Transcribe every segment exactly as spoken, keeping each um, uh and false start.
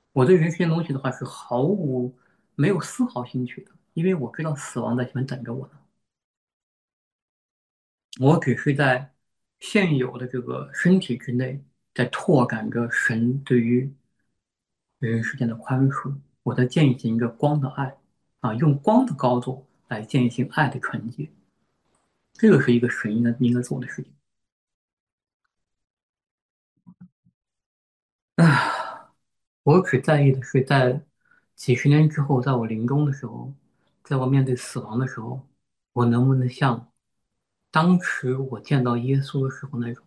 我对人世间东西的话是毫无没有丝毫兴趣的，因为我知道死亡在前面等着我呢。我只是在现有的这个身体之内，在拓展着神对于人世间的宽恕。我在践行一个光的爱啊，用光的高度来践行爱的纯洁。这个是一个神应该应该做的事情。啊，我只在意的是在几十年之后，在我临终的时候，在我面对死亡的时候，我能不能像当时我见到耶稣的时候那种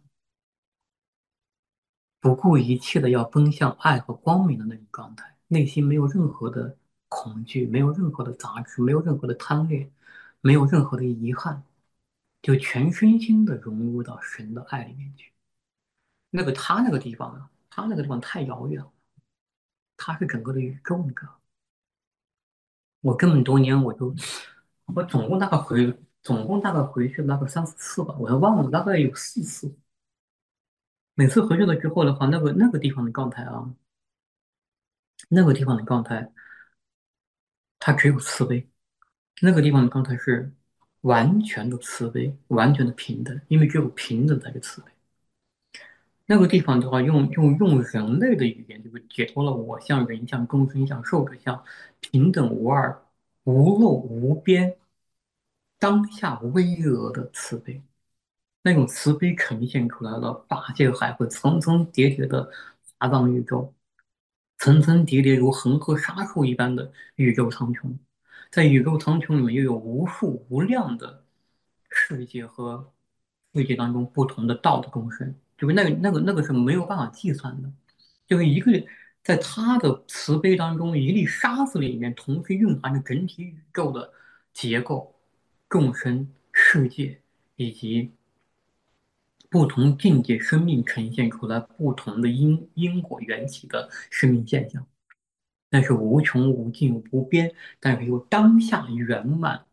不顾一切的要奔向爱和光明的那种状态，内心没有任何的恐惧，没有任何的杂质，没有任何的贪恋，没有任何的遗憾，就全身心的融入到神的爱里面去。那个他那个地方啊，他那个地方太遥远了，他是整个的宇宙，你知道吗？我这么多年，我就我总共大概回，总共大概回去了大概三四次吧，我还忘了，大概有四次。每次回去了之后的话，那个那个地方的状态啊，那个地方的状态，它只有慈悲。那个地方的状态是完全的慈悲，完全的平等，因为只有平等才是慈悲。那个地方的话，用用用人类的语言，就是解脱了我相、人相、众生相、寿者相，平等无二、无漏无边，当下微峨的慈悲。那种慈悲呈现出来了，八界海会层层叠叠的华藏宇宙，层层叠叠如恒河沙数一般的宇宙苍穹，在宇宙苍穹里面又有无数无量的世界和世界当中不同的道的众生，就是那个那个那个是没有办法计算的，就是一个在他的慈悲当中，一粒沙子里面同时蕴含着整体宇宙的结构、众生、世界以及不同境界生命呈现出来不同的因因果缘起的生命现象，那是无穷无尽无边，但是又当下圆满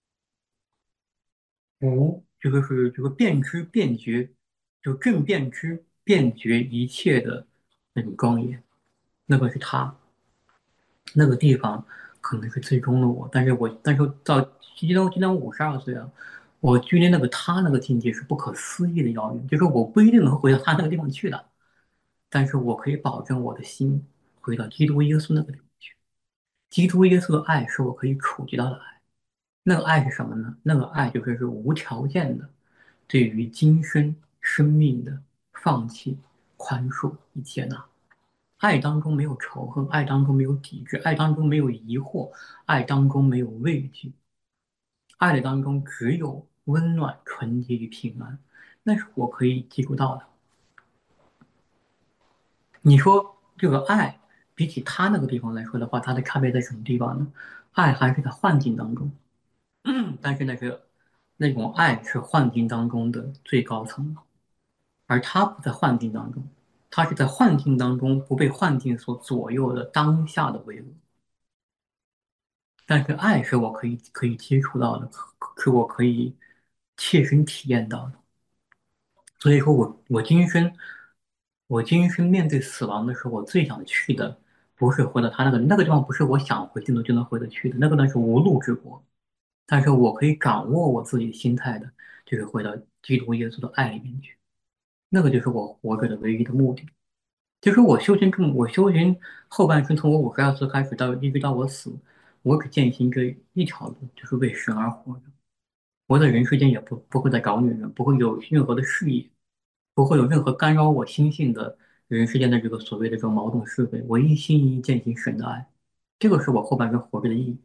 无这个是这个遍知遍觉，就正遍知遍觉一切的那种庄严，那个是他那个地方可能是最终的我，但是我但是到今天今年我五十二岁啊，我距离那个他那个境界是不可思议的遥远，就是我不一定能回到他那个地方去的。但是我可以保证我的心回到基督耶稣那个地方去。基督耶稣的爱是我可以触及到的爱。那个爱是什么呢？那个爱就是是无条件的，对于今生生命的放弃、宽恕与接纳。爱当中没有仇恨，爱当中没有抵制，爱当中没有疑惑，爱当中没有畏惧，爱的当中只有温暖、纯洁与平安。那是我可以接触到的。你说这个爱比起他那个地方来说的话，它的差别在什么地方呢？爱还是在幻境当中，但是那个那种爱是幻境当中的最高层，而他不在幻境当中，他是在幻境当中不被幻境所左右的当下的唯我。但是爱是我可以可以接触到的，是我可以切身体验到的。所以说我我今生，我今生面对死亡的时候，我最想去的不是回到他那个那个地方，不是我想回就能就能回得去的，那个呢是无路之国。但是我可以掌握我自己心态的，就是回到基督耶稣的爱里面去，那个就是我活着的唯一的目的。其实我修行这么，我修行后半生，从我五十二岁开始到一直到我死，我只践行这一条路，就是为神而活着。我在人世间也不不会再找女人，不会有任何的事业。不会有任何干扰我心性的人世间的这个所谓的这种矛盾是非，我一心一意践行神的爱，这个是我后半生活着的意义。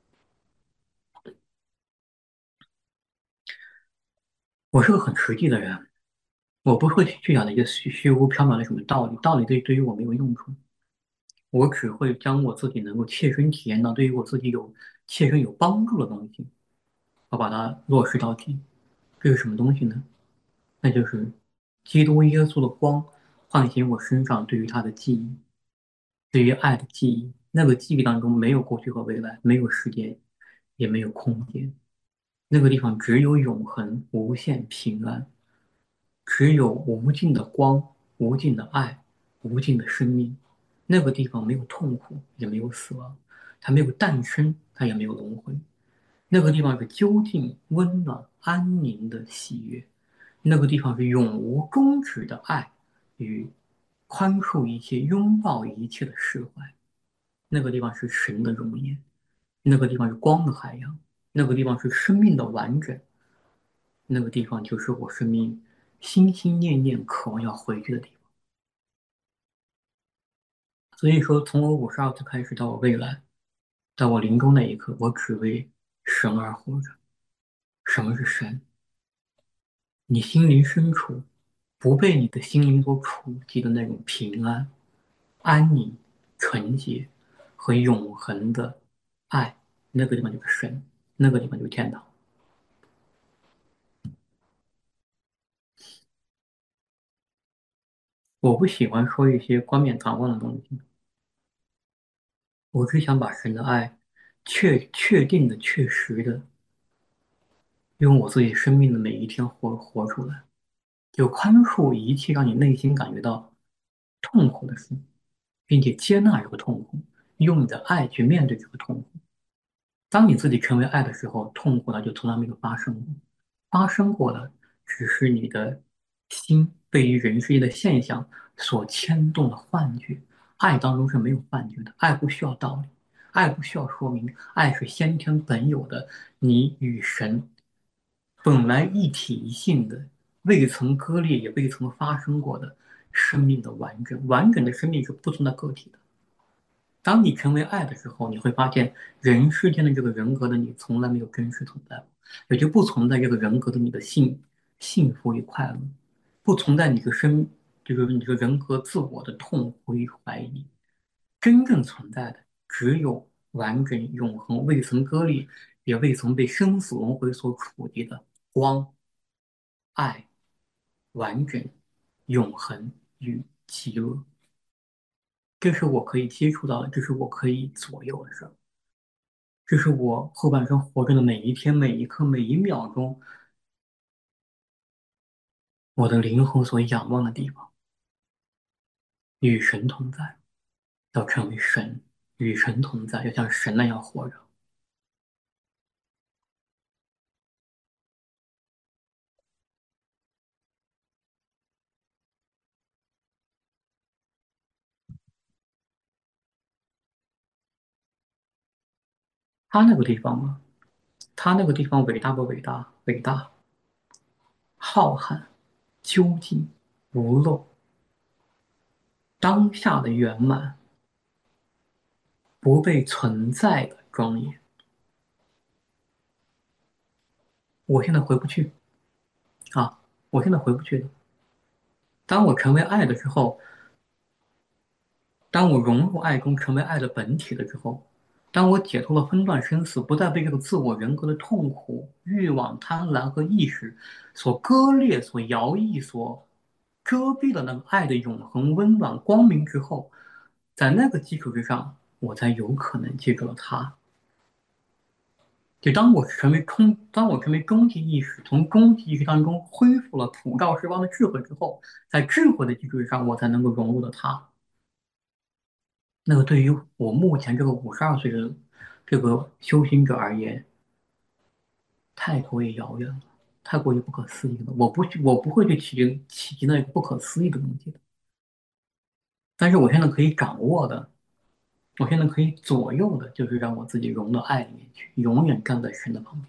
我是个很实际的人，我不会去讲那些虚虚无缥缈的什么道理，道理对对于我没有用处，我只会将我自己能够切身体验到对于我自己有切身有帮助的东西，我把它落实到底。这是什么东西呢？那就是基督耶稣的光唤醒我身上对于他的记忆。对于爱的记忆，那个记忆当中没有过去和未来，没有时间，也没有空间，那个地方只有永恒、无限平安，只有无尽的光、无尽的爱、无尽的生命。 那个地方没有痛苦，也没有死亡，它没有诞生，它也没有轮回。那个地方是究竟、温暖、安宁的喜悦。那个地方是永无终止的爱与宽恕一切、拥抱一切的释怀。那个地方是神的容颜，那个地方是光的海洋，那个地方是生命的完整，那个地方就是我生命心心念念渴望要回去的地方。所以说，从我五十二岁开始到我未来，到我临终那一刻，我只为神而活着。什么是神？你心灵深处不被你的心灵所触及的那种平安、安宁、纯洁和永恒的爱，那个地方就是神，那个地方就是天堂。我不喜欢说一些冠冕堂皇的东西，我只想把神的爱确确定的、确实的用我自己生命的每一天活活出来，就宽恕一切让你内心感觉到痛苦的事，并且接纳这个痛苦，用你的爱去面对这个痛苦。当你自己成为爱的时候，痛苦呢就从来没有发生过，发生过的只是你的心被于人世间的现象所牵动的幻觉。爱当中是没有幻觉的，爱不需要道理，爱不需要说明，爱是先天本有的，你与神本来一体一性的，未曾割裂也未曾发生过的生命的完整。完整的生命是不存在个体的。当你成为爱的时候，你会发现人世间的这个人格的你从来没有真实存在过，也就不存在这个人格的你的幸幸福与快乐，不存在你的生，就是你这个人格自我的痛苦与怀疑。真正存在的只有完整、永恒、未曾割裂，也未曾被生死轮回所触及的光、爱、完整、永恒与极乐。这是我可以接触到的，这是我可以左右的事儿。这是我后半生活着的每一天、每一刻、每一秒钟，我的灵魂所仰望的地方，与神同在，要成为神，与神同在，要像神那样活着。他那个地方嘛，他那个地方伟大不伟大？伟大，浩瀚，究竟，无漏，当下的圆满，不被存在的庄严。我现在回不去啊，我现在回不去的。当我成为爱的时候，当我融入爱中，成为爱的本体了之后，当我解脱了分段生死，不再被这个自我人格的痛苦、欲望、贪婪和意识所割裂、所摇曳、所遮蔽了那个爱的永恒、温暖、光明之后，在那个基础之上，我才有可能接受了他。就当我成为空，当我成为终极意识，从终极意识当中恢复了普照十方的智慧之后，在智慧的基础之上，我才能够融入了他。那个对于我目前这个五十二岁的这个修行者而言，太过于遥远了，太过于不可思议了。我不去，我不会去企企及那个不可思议的东西的。但是我现在可以掌握的，我现在可以左右的，就是让我自己融到爱里面去，永远站在神的旁边。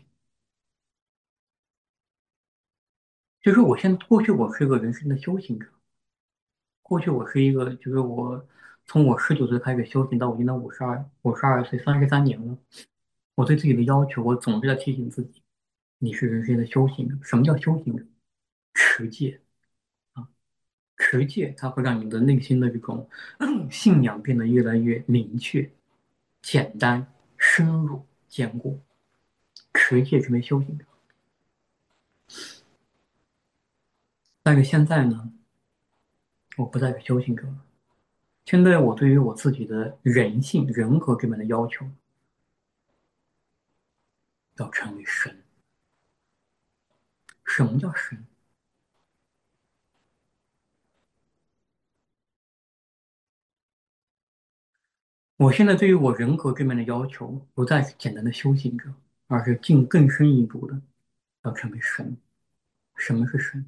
就是我现在过去我是个人生的修行者，过去我是一个，就是我从我十九岁开始修行到我今年五十二，五十二岁，三十三年了。我对自己的要求，我总是在提醒自己。你是人生的修行者。什么叫修行者？持戒啊，持戒，它会让你的内心的这种信仰变得越来越明确、简单、深入、坚固。持戒成为修行者。但是现在呢，我不再是修行者了。现在我对于我自己的人性、人格这边的要求，要成为神。什么叫神？ 我现在对于我人格这面的要求，不再是简单的修行者，而是进更深一步的，要成为神。什么是神？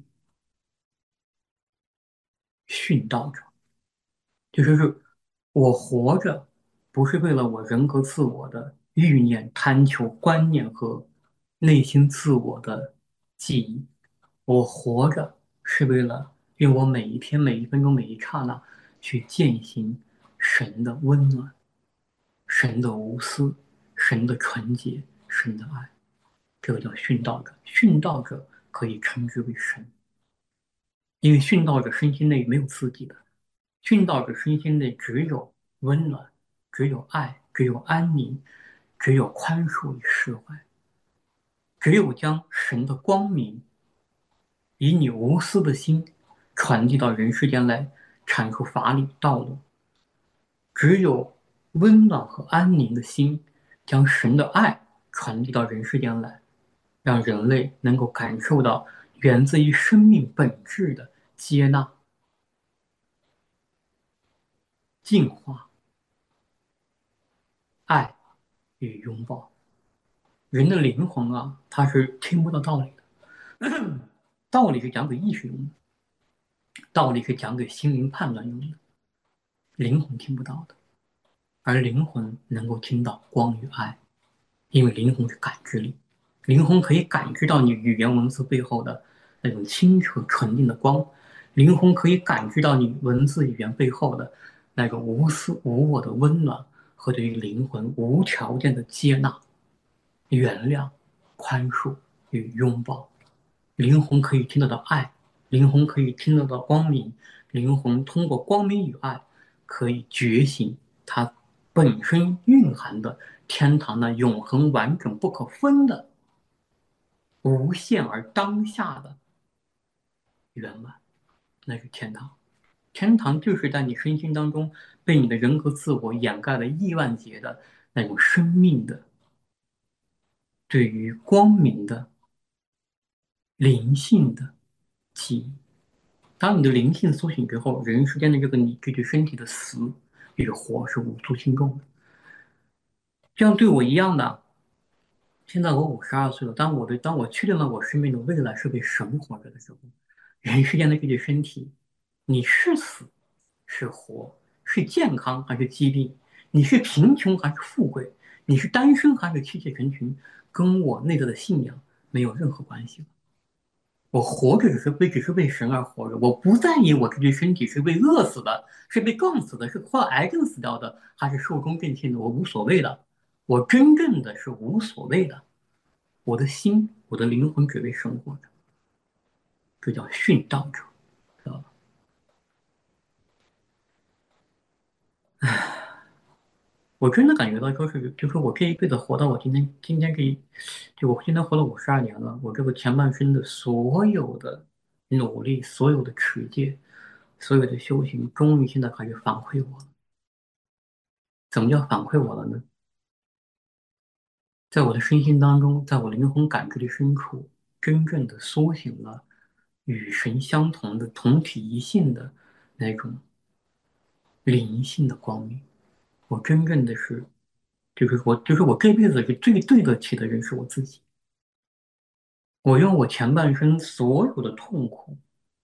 殉道者。就是是我活着，不是为了我人格自我的欲念、贪求、观念和内心自我的记忆。我活着是为了用我每一天、每一分钟、每一刹那去践行神的温暖、神的无私、神的纯洁、神的爱。这个叫殉道者。殉道者可以称之为神，因为殉道者身心内没有自己的。殉道者身心内只有温暖，只有爱，只有安宁，只有宽恕与释怀，只有将神的光明以你无私的心传递到人世间来，阐述法理道路，只有温暖和安宁的心，将神的爱传递到人世间来，让人类能够感受到源自于生命本质的接纳、净化、爱与拥抱。人的灵魂啊，它是听不到道理的，道理是讲给意识用的，道理是讲给心灵判断用的，灵魂听不到的，而灵魂能够听到光与爱，因为灵魂是感知力，灵魂可以感知到你语言文字背后的那种清澈纯净的光，灵魂可以感知到你文字语言背后的那种无私无我的温暖和对于灵魂无条件的接纳、原谅、宽恕与拥抱。灵魂可以听得到爱，灵魂可以听得到光明，灵魂通过光明与爱可以觉醒它本身蕴含的天堂的永恒、完整、不可分的、无限而当下的圆满，那是天堂。天堂就是在你身心当中被你的人格自我掩盖了亿万劫的那种生命的对于光明的灵性的记忆。当你的灵性苏醒之后，人世间的这个你这具身体的死与活是无足轻重的。这样对我一样的，现在我五十二岁了，当我的当我确定了我生命的未来是被神活着的时候，人世间的这具身体，你是死是活，是健康还是疾病，你是贫穷还是富贵，你是单身还是妻妾成群，跟我内在的信仰没有任何关系了。我活着只是为只是为神而活着，我不在意我这具身体是被饿死的，是被撞死的，是患癌症死掉的，还是寿终正寝的，我无所谓的。我真正的是无所谓的，我的心，我的灵魂只为生活着，这叫殉道者，知道吧？我真的感觉到，说是，就是我这一辈子活到我今天，今天这一，就我今天活了五十二年了，我这个前半生的所有的努力，所有的持戒，所有的修行，终于现在开始反馈我了。怎么叫反馈我了呢？在我的身心当中，在我灵魂感知的深处，真正的苏醒了与神相同的同体一性的那种灵性的光明。我真正的是，就是我，就是我这辈子是最对得起的人是我自己。我用我前半生所有的痛苦，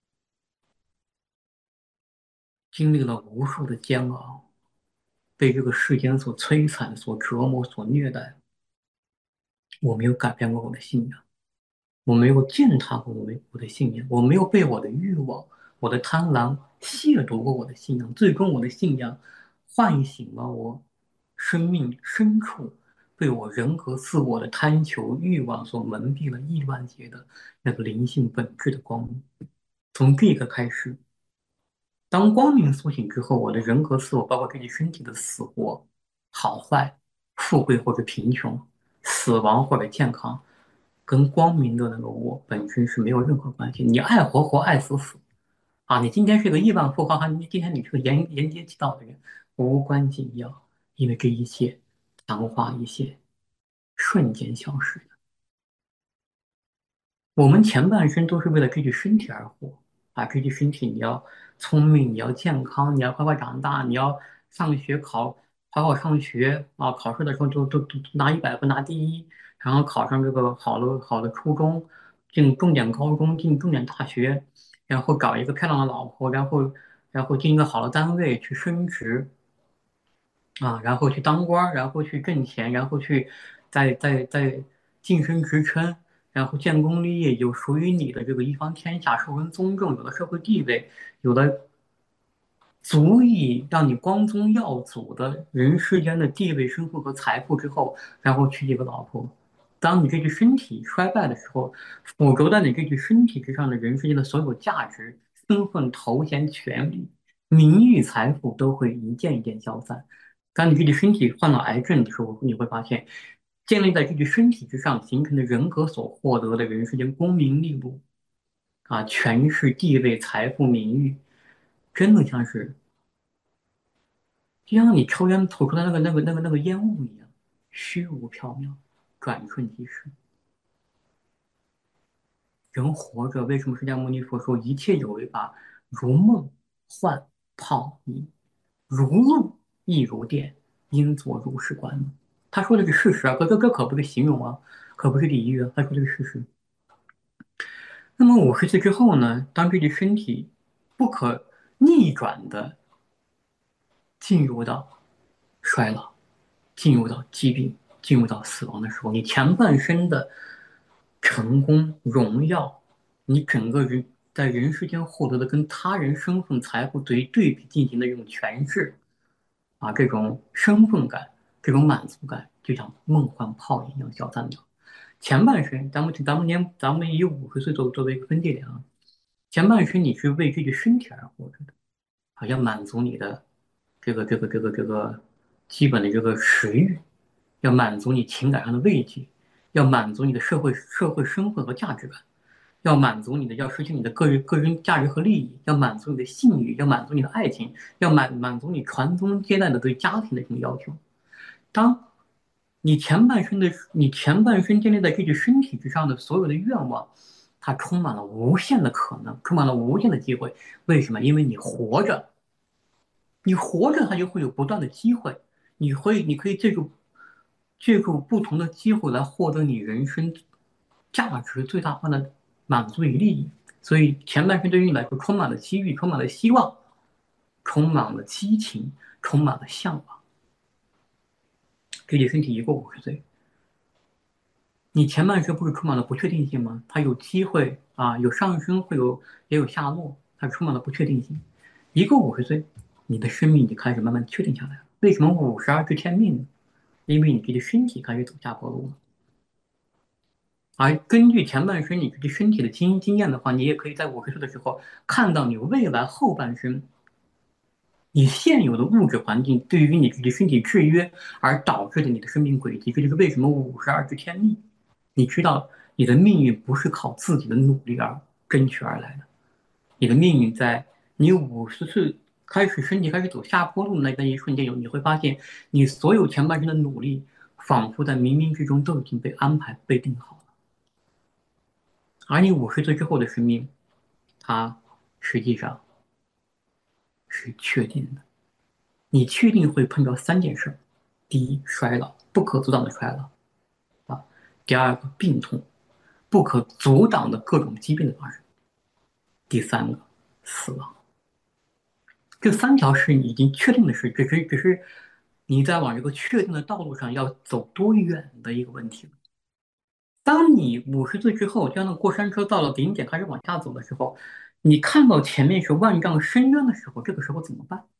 经历了无数的煎熬，被这个世间所摧残、所折磨、所虐待，我没有改变过我的信仰。我没有践踏过我的我的信仰，我没有被我的欲望、我的贪婪亵渎过我的信仰。最终，我的信仰唤醒了我生命深处被我人格自我的贪求欲望所蒙蔽了亿万劫的那个灵性本质的光明。从这个开始，当光明苏醒之后，我的人格自我，包括自己身体的死活、好坏、富贵或者贫穷、死亡或者健康，跟光明的那个我本身是没有任何关系。你爱活活，爱死死啊！你今天是个亿万富豪，哈，你今天你是个沿沿街乞讨的人，无关紧要，因为这一切昙花一现，瞬间消失。我们前半生都是为了这具身体而活啊，这具身体你要聪明，你要健康，你要快快长大，你要上学考好好上学啊，考试的时候都都都拿一百分拿第一，然后考上这个好的好的初中，进重点高中，进重点大学，然后找一个漂亮的老婆，然后然后进一个好的单位去升职啊，然后去当官儿，然后去挣钱，然后去再再再晋升职称，然后建功立业，有属于你的这个一方天下，受人尊重，有了社会地位，有了足以让你光宗耀祖的人世间的地位、身份和财富之后，然后娶一个老婆。当你这具身体衰败的时候，附着在你这具身体之上的人世间的所有价值、身份、头衔、权利、名誉、财富都会一件一件消散。当你这具身体患了癌症的时候，你会发现，建立在这具身体之上形成的人格所获得的人世间功名利禄啊、权势、地位、财富、名誉，真的像是。就像你抽烟吐出来那个那个那个那个烟雾一样，虚无缥缈，转瞬即逝。人活着，为什么释迦牟尼佛说一切有为法，如梦幻泡影，如露亦如电，应作如是观呢？他说的是事实啊，可这这可不是形容啊，可不是比喻啊，他说的是事实。那么五十岁之后呢，当这具身体不可逆转的进入到衰老。进入到疾病、进入到死亡的时候，你前半生的成功、荣耀，你整个人在人世间获得的跟他人身份、财富对对比进行的这种诠释啊，这种身份感、这种满足感，就像梦幻泡影一样消散掉。前半生，咱们咱们年咱们以五十岁作作为一个分界点啊，前半生你是为这个身体而活着的。好像满足你的这个这个这个这个基本的这个食欲，要满足你情感上的慰藉，要满足你的社会社会身份和价值感，要满足你的要实现你的个人个人价值和利益，要满足你的性欲，要满足你的爱情，要满满足你传宗接代的对家庭的这种要求。当你前半生的你前半生建立在这具身体之上的所有的愿望，它充满了无限的可能，充满了无限的机会。为什么？因为你活着。你活着，它就会有不断的机会，你会，你可以借助借助不同的机会来获得你人生价值最大化的满足与利益。所以前半生对于你来说充满了机遇，充满了希望，充满了激情，充满了向往。给你身体一过五十岁，你前半生不是充满了不确定性吗？它有机会啊，有上升，会有也有下落，它充满了不确定性。一个五十岁，你的生命就开始慢慢确定下来了。为什么五十而知天命呢？因为你这个身体开始走下坡路了。而根据前半生你这个身体的经经验的话，你也可以在五十岁的时候看到你未来后半生，你现有的物质环境对于你这个身体制约而导致的你的生命轨迹。这就是为什么五十而知天命。你知道你的命运不是靠自己的努力而争取而来的，你的命运在你五十岁开始身体开始走下坡路的那那一瞬间，有你会发现，你所有前半生的努力，仿佛在冥冥之中都已经被安排、被定好了。而你五十岁之后的生命，它实际上是确定的。你确定会碰到三件事：第一，衰老，不可阻挡的衰老啊；第二个，病痛，不可阻挡的各种疾病的发生；第三个，死亡。这三条是你已经确定的事，只是只是你在往这个确定的道路上要走多远的一个问题。当你五十岁之后，就像那过山车到了顶点开始往下走的时候，你看到前面是万丈深渊的时候，这个时候怎么办？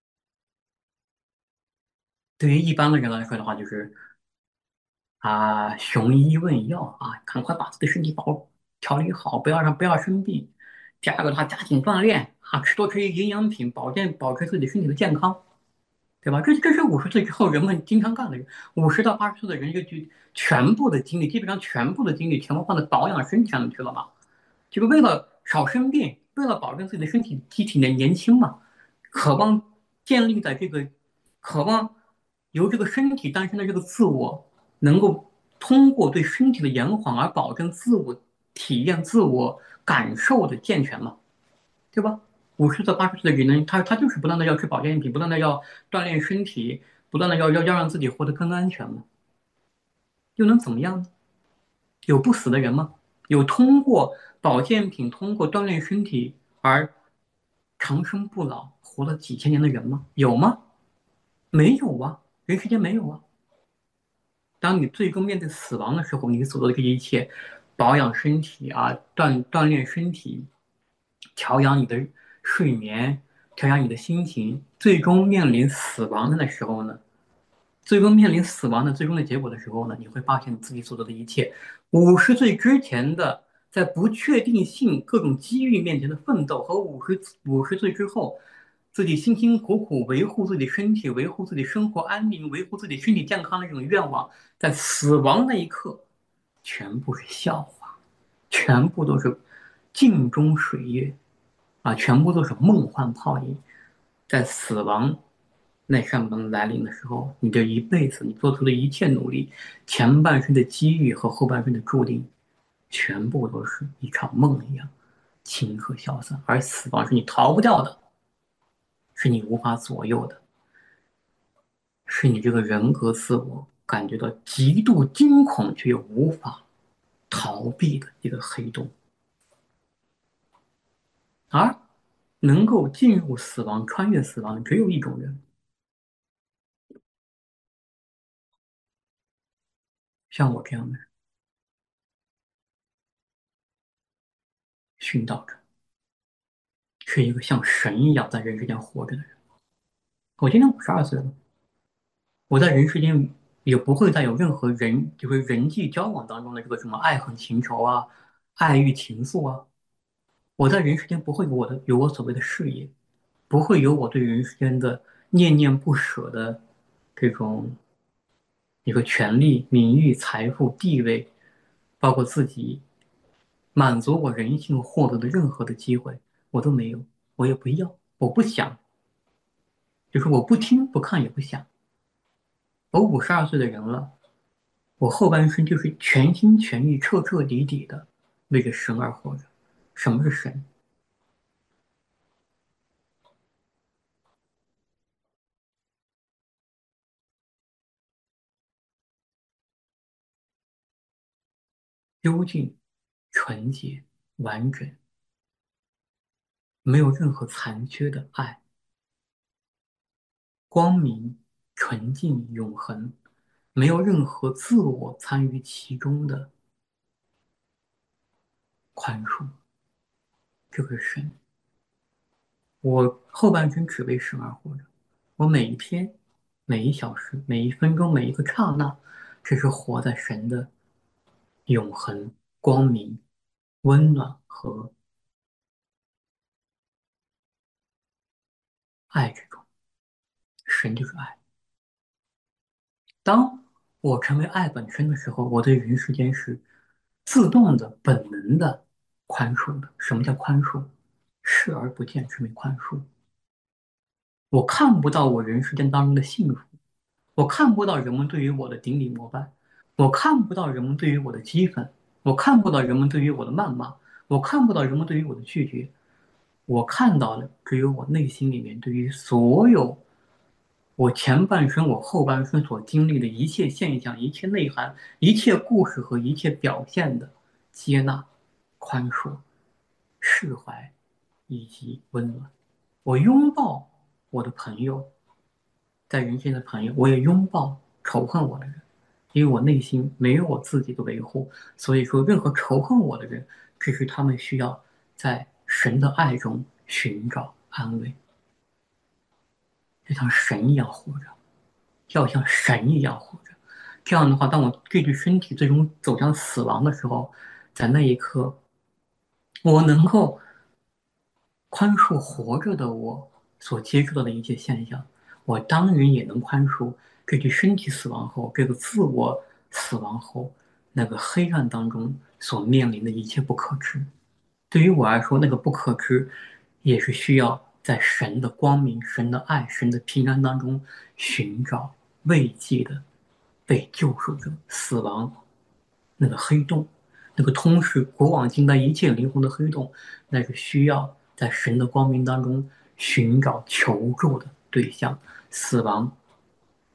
对于一般的人来说的话，就是啊，雄医问药啊，赶快把自己的身体保调理好，不要让不要生病。第二个，他加紧锻炼啊，吃多吃营养品，保健保持自己身体的健康。对吧？这这是五十岁之后人们经常干的。五十到八十岁的人，就就全部的精力，基本上全部的精力全部放在保养身体上面去了嘛。就是为了少生病，为了保证自己的身体机体的年轻嘛，渴望建立在这个，渴望由这个身体诞生的这个自我，能够通过对身体的延缓而保证自我体验、自我感受的健全嘛。对吧？五十岁、八十岁的人呢，他他就是不断的要吃保健品，不断的要锻炼身体， 不断的要要要让自己活得更安全吗？又能怎么样呢？有不死的人吗？有通过保健品、通过锻炼身体而长生不老、活了几千年的人吗？有吗？没有啊，人世间没有啊。当你最终面对死亡的时候，你所做的这一切，保养身体啊，锻锻炼身体，调养你的睡眠，调养你的心情，最终面临死亡的时候呢？最终面临死亡的最终的结果的时候呢，你会发现自己所做的一切，五十岁之前的在不确定性、各种机遇面前的奋斗，和五十五十岁之后自己辛辛苦苦维护自己身体、维护自己生活安宁、维护自己身体健康的这种愿望，在死亡那一刻，全部是笑话，全部都是镜中水月啊，全部都是梦幻泡影。在死亡那扇门来临的时候，你这一辈子你做出的一切努力，前半生的机遇和后半生的注定，全部都是一场梦一样，顷刻消散。而死亡是你逃不掉的，是你无法左右的，是你这个人格自我感觉到极度惊恐却又无法逃避的一个黑洞。而能够进入死亡、穿越死亡的只有一种人，像我这样的人，殉道者。是一个像神一样在人世间活着的人。我今年五十二岁了，我在人世间也不会再有任何人，就是人际交往当中的这个什么爱恨情仇啊、爱欲情愫啊。我在人世间不会有我的有我所谓的事业，不会有我对人世间的念念不舍的这种一个权利、名誉、财富、地位，包括自己满足我人性获得的任何的机会，我都没有，我也不要，我不想。就是我不听不看也不想。我五十二岁的人了，我后半生就是全心全意、彻彻底底的为着神而活着。什么是神？幽静、纯洁、完整，没有任何残缺的爱，光明、纯净、永恒，没有任何自我参与其中的宽恕。这个是神。我后半生只为神而活着。我每一天、每一小时、每一分钟、每一个刹那，只是活在神的永恒、光明、温暖和爱之中。神就是爱。当我成为爱本身的时候，我对人世间是自动的、本能的宽恕的。什么叫宽恕？视而不见，称为宽恕。我看不到我人世间当中的幸福，我看不到人们对于我的顶礼膜拜，我看不到人们对于我的讥讽，我看不到人们对于我的谩骂，我看不到人们对于我的拒绝，我看到的只有我内心里面对于所有我前半生、我后半生所经历的一切现象、一切内涵、一切故事和一切表现的接纳、宽恕、释怀以及温暖。我拥抱我的朋友，在人间的朋友，我也拥抱仇恨我的人，因为我内心没有我自己的维护，所以说任何仇恨我的人，只是他们需要在神的爱中寻找安慰，就像神一样活着，要像神一样活着。这样的话，当我这具身体最终走向死亡的时候，在那一刻，我能够宽恕活着的我所接触到的一切现象，我当然也能宽恕这具身体死亡后，这个自我死亡后那个黑暗当中所面临的一切不可知。对于我来说，那个不可知，也是需要在神的光明、神的爱、神的平安当中寻找慰藉的被救赎者。死亡那个黑洞，那个通噬古往今来一切灵魂的黑洞，那是需要在神的光明当中寻找求助的对象。死亡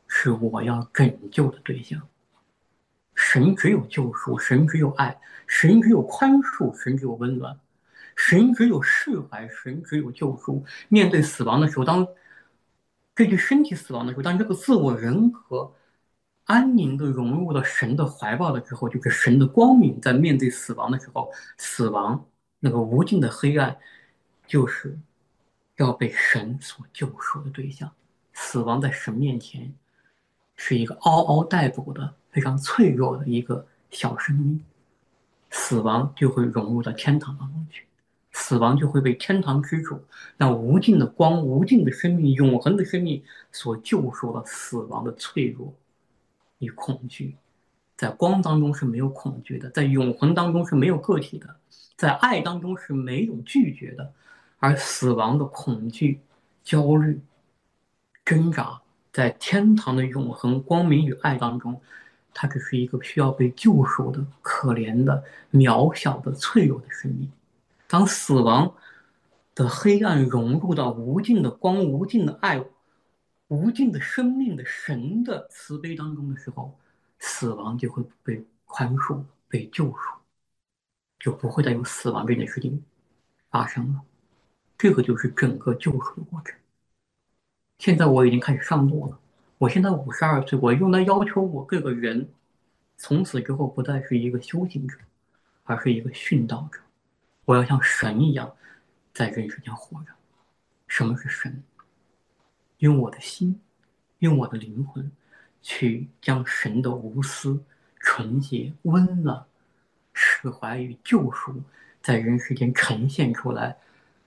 是我要拯救的对象。神只有救赎，神只有爱，神只有宽恕，神只有温暖，神只有释怀，神只有救赎。面对死亡的时候，当这具身体死亡的时候，当这个自我人格安宁的融入了神的怀抱了之后，就是神的光明在面对死亡的时候，死亡那个无尽的黑暗，就是要被神所救赎的对象。死亡在神面前是一个嗷嗷待哺的、非常脆弱的一个小生命，死亡就会融入到天堂当中去，死亡就会被天堂之主那无尽的光、无尽的生命、永恒的生命所救赎了死亡的脆弱与恐惧。在光当中是没有恐惧的，在永恒当中是没有个体的，在爱当中是没有拒绝的，而死亡的恐惧、焦虑、挣扎，在天堂的永恒光明与爱当中，它只是一个需要被救赎的、可怜的、渺小的、脆弱的生命。当死亡的黑暗融入到无尽的光、无尽的爱、无尽的生命的神的慈悲当中的时候，死亡就会被宽恕、被救赎，就不会再有死亡这件事情发生了。这个就是整个救赎的过程。现在我已经开始上路了，我现在五十二岁，我用来要求我这个人，从此之后不再是一个修行者，而是一个殉道者。我要像神一样，在人世间活着。什么是神？用我的心，用我的灵魂，去将神的无私、纯洁、温暖、释怀与救赎，在人世间呈现出来，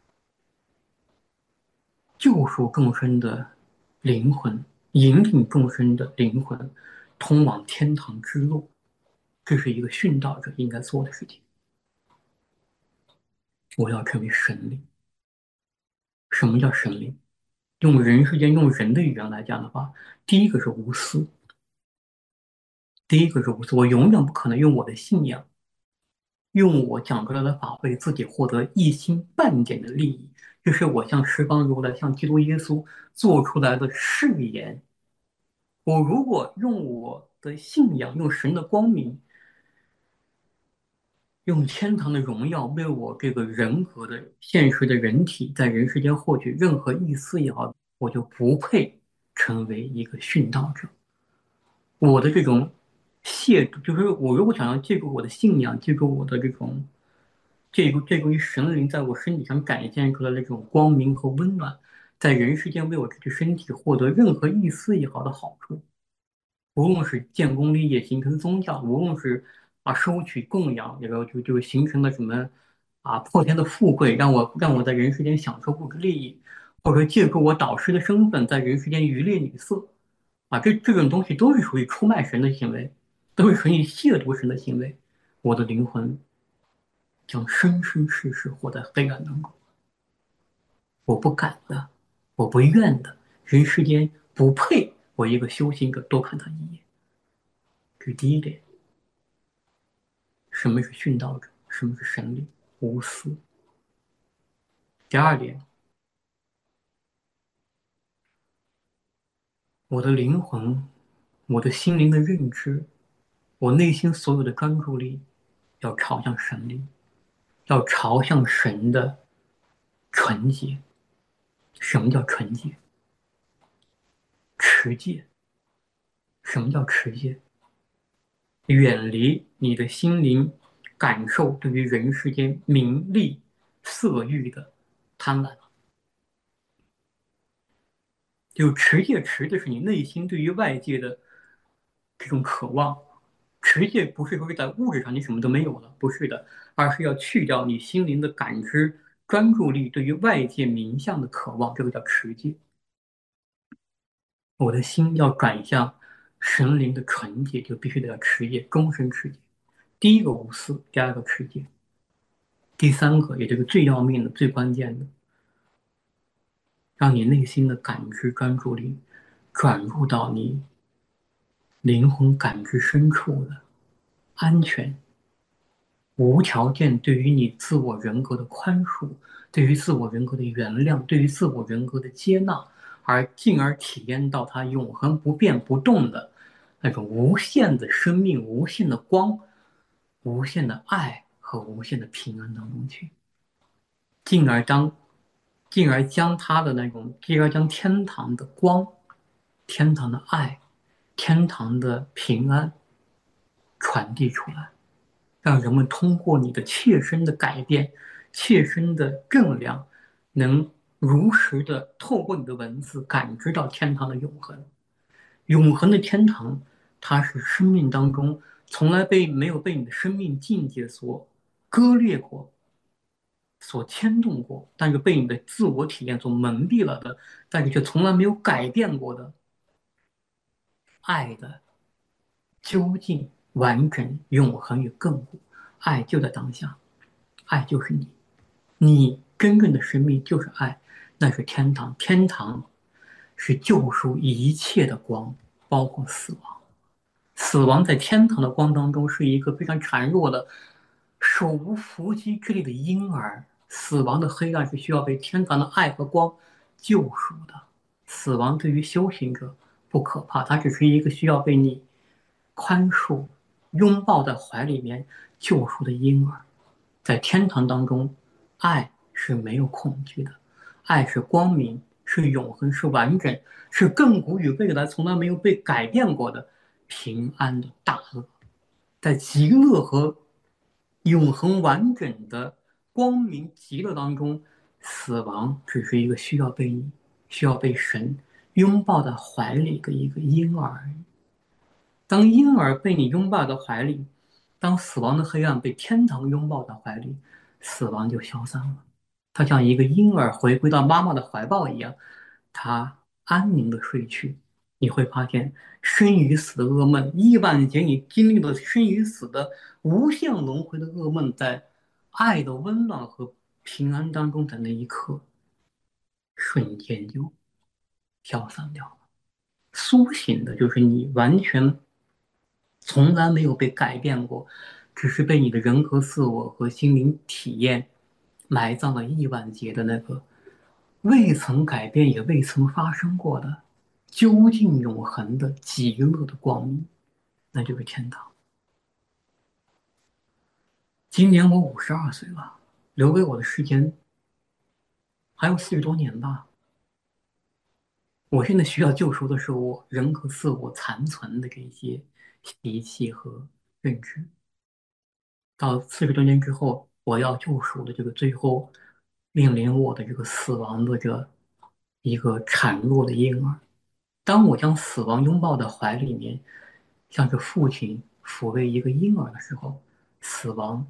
救赎众生的灵魂，引领众生的灵魂，通往天堂之路。这是一个殉道者应该做的事情。我要成为神灵。什么叫神灵？用人世间用人的语言来讲的话，第一个是无私，第一个是无私。我永远不可能用我的信仰，用我讲出来的法为自己获得一星半点的利益。这是我向十方如来、向基督耶稣做出来的誓言。我如果用我的信仰，用神的光明，用天堂的荣耀为我这个人格的现实的人体在人世间获取任何一丝一毫，我就不配成为一个殉道者。我的这种亵渎，就是我如果想要借助我的信仰，借助我的这种借助借助于神灵在我身体上展现出来的这种光明和温暖，在人世间为我这具身体获得任何一丝一毫的好处。无论是建功立业形成宗教，无论是啊收取供养，然后就就形成了什么啊破天的富贵，让我让我在人世间享受物质利益，或者说借助我导师的身份在人世间渔猎女色，啊这这种东西都是属于出卖神的行为，都是属于亵渎神的行为。我的灵魂将生生世世活在黑暗当中，我不敢的，我不愿的，人世间不配我一个修行者多看他一眼。这是第一点。什么是殉道者？什么是神灵？无私。第二点，我的灵魂，我的心灵的认知，我内心所有的专注力，要朝向神灵，要朝向神的纯洁。什么叫纯洁？持戒。什么叫持戒？远离你的心灵感受对于人世间名利色欲的贪婪。就持戒持的是你内心对于外界的这种渴望。持戒不是说在物质上你什么都没有了，不是的，而是要去掉你心灵的感知、专注力对于外界名相的渴望，这个叫持戒。我的心要转向神灵的纯洁，就必须得要持戒，终身持戒。第一个无私，第二个持戒，第三个也就是最要命的、最关键的，让你内心的感知专注力转入到你灵魂感知深处的安全、无条件对于你自我人格的宽恕，对于自我人格的原谅，对于自我人格的接纳， 而进而体验到它永恒不变不动的那种无限的生命、无限的光、无限的爱和无限的平安当中去，进而当，进而将它的那种，进而将天堂的光、天堂的爱、天堂的平安传递出来。让人们通过你的切身的改变、切身的正量，能如实的透过你的文字感知到天堂的永恒。永恒的天堂，它是生命当中从来被没有被你的生命境界所割裂过、所牵动过，但是被你的自我体验所蒙蔽了的，但是却从来没有改变过的爱的究竟、完整、永恒与亘古。爱就在当下，爱就是你，你真正的生命就是爱，那是天堂。天堂是救赎一切的光，包括死亡。死亡在天堂的光当中是一个非常孱弱的、手无缚鸡之力的婴儿。死亡的黑暗是需要被天堂的爱和光救赎的。死亡对于修行者不可怕，它只是一个需要被你宽恕、拥抱在怀里面救赎的婴儿。在天堂当中，爱是没有恐惧的，爱是光明，是永恒，是完整，是亘古与未来从来没有被改变过的平安的大乐。在极乐和永恒完整的光明极乐当中，死亡只是一个需要被你、需要被神拥抱在怀里的一个婴儿而已。当婴儿被你拥抱在怀里，当死亡的黑暗被天堂拥抱在怀里，死亡就消散了。它像一个婴儿回归到妈妈的怀抱一样，他安宁的睡去。你会发现，生与死的噩梦，亿万劫你经历了生与死的无限轮回的噩梦，在爱的温暖和平安当中的那一刻，瞬间就消散掉了。苏醒的就是你完全从来没有被改变过，只是被你的人格自我和心灵体验埋葬了亿万劫的那个未曾改变也未曾发生过的究竟永恒的极乐的光明，那就是天堂。今年我五十二岁了，留给我的时间还有四十多年吧。我现在需要救赎的是我人格自我残存的这些习气和认知。到四十多年之后，我要救赎的这个最后面临我的这个死亡的这一个孱弱的婴儿。当我将死亡拥抱在怀里面，像是父亲抚慰一个婴儿的时候，死亡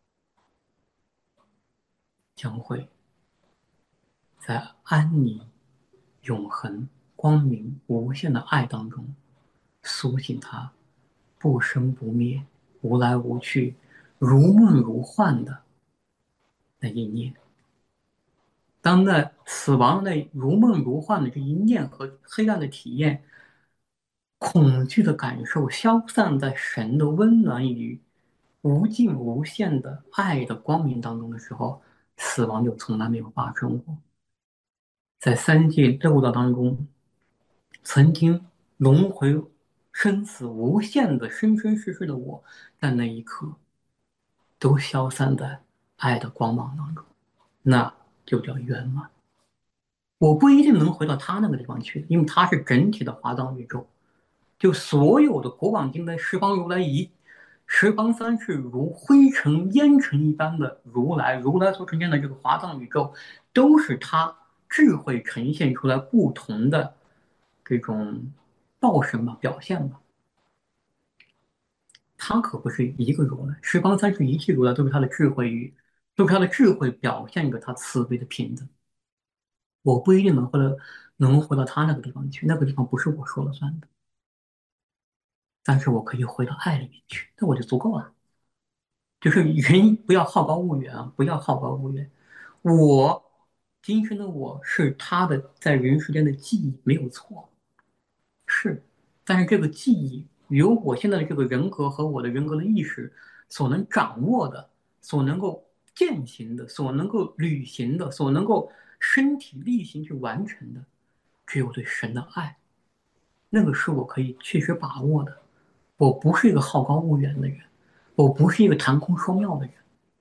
将会在安宁、永恒、光明、无限的爱当中苏醒它不生不灭、无来无去、如梦如幻的那一念。当那死亡那如梦如幻的这一念和黑暗的体验、恐惧的感受消散在神的温暖与无尽无限的爱的光明当中的时候，死亡就从来没有发生过。在三界六道当中，曾经轮回生死无限的生生世世的我，在那一刻都消散在爱的光芒当中，那就叫圆满。我不一定能回到他那个地方去，因为他是整体的华藏宇宙，就所有的古往今来十方如来一十方三世如灰尘烟尘一般的如来，如来所呈现的这个华藏宇宙，都是他智慧呈现出来不同的这种报身吧、表现吧。他可不是一个如来，十方三世一切如来都是他的智慧与，都是他的智慧表现着他慈悲的平等。我不一定能回到能回到他那个地方去，那个地方不是我说了算的，但是我可以回到爱里面去，那我就足够了。就是人不要好高骛远啊，不要好高骛远。我今生的我是他的在人世间的记忆，没有错，是。但是这个记忆由我现在的这个人格和我的人格的意识所能掌握的，所能够践行的，所能够履行的，所能够身体力行去完成的， 只有对神的爱，那个是我可以确实把握的。我不是一个好高骛远的人，我不是一个谈空说妙的人。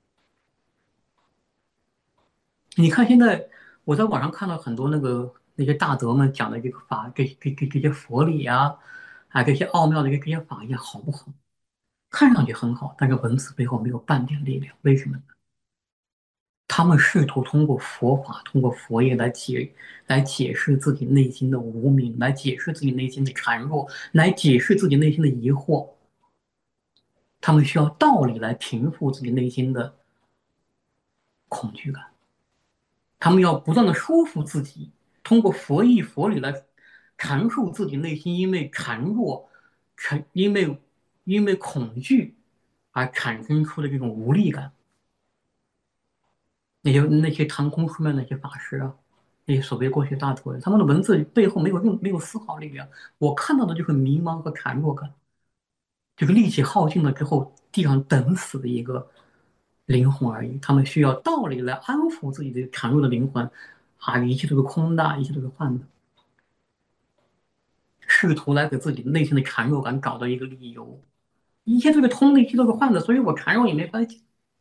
你看现在我在网上看到很多那个那些大德们讲的这个法，这这这这些佛理啊，啊这些奥妙的这这些法义好不好？看上去很好，但是文字背后没有半点力量。为什么呢？他们试图通过佛法、通过佛业来解、来解释自己内心的无明，来解释自己内心的孱弱，来解释自己内心的疑惑。他们需要道理来平复自己内心的恐惧感。他们要不断的说服自己，通过佛意佛理来阐述自己内心因为孱弱、产因为因为恐惧而产生出的这种无力感。那些那些谈空说梦那些法师啊，那些所谓过去大德，他们的文字背后没有用没有丝毫力量，我看到的就是迷茫和孱弱感，就是力气耗尽了之后地上等死的一个灵魂而已。他们需要道理来安抚自己的孱弱的灵魂，啊，一切都是空的，一切都是幻的，试图来给自己内心的孱弱感找到一个理由。一切都是空的，一切都是幻的，所以我孱弱也没关系，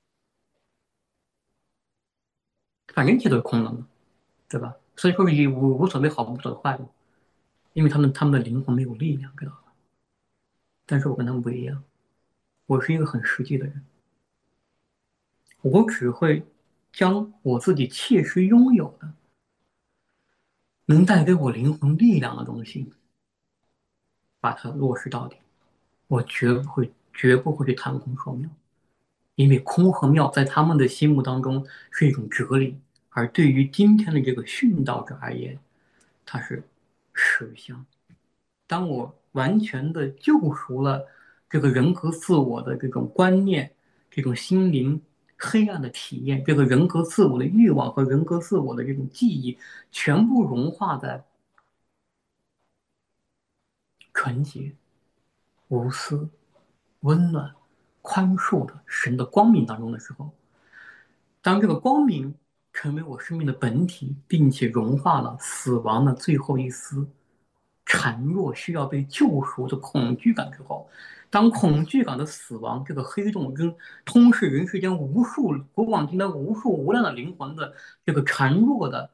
反正一切都是空的嘛，对吧？所以说也无无所谓好无所谓坏的。因为他们他们的灵魂没有力量，知道吧？但是我跟他们不一样，我是一个很实际的人，我只会将我自己切实拥有的、能带给我灵魂力量的东西，把它落实到底。我绝不会绝不会去谈空说妙，因为空和妙在他们的心目当中是一种哲理，而对于今天的这个殉道者而言，它是实相。当我完全的救赎了这个人格自我的这种观念、这种心灵黑暗的体验、这个人格自我的欲望和人格自我的这种记忆，全部融化在纯洁、无私、温暖、宽恕的神的光明当中的时候，当这个光明成为我生命的本体，并且融化了死亡的最后一丝孱弱需要被救赎的恐惧感之后，当恐惧感的死亡这个黑洞跟通视人世间无数古往今来无数无量的灵魂的这个孱弱的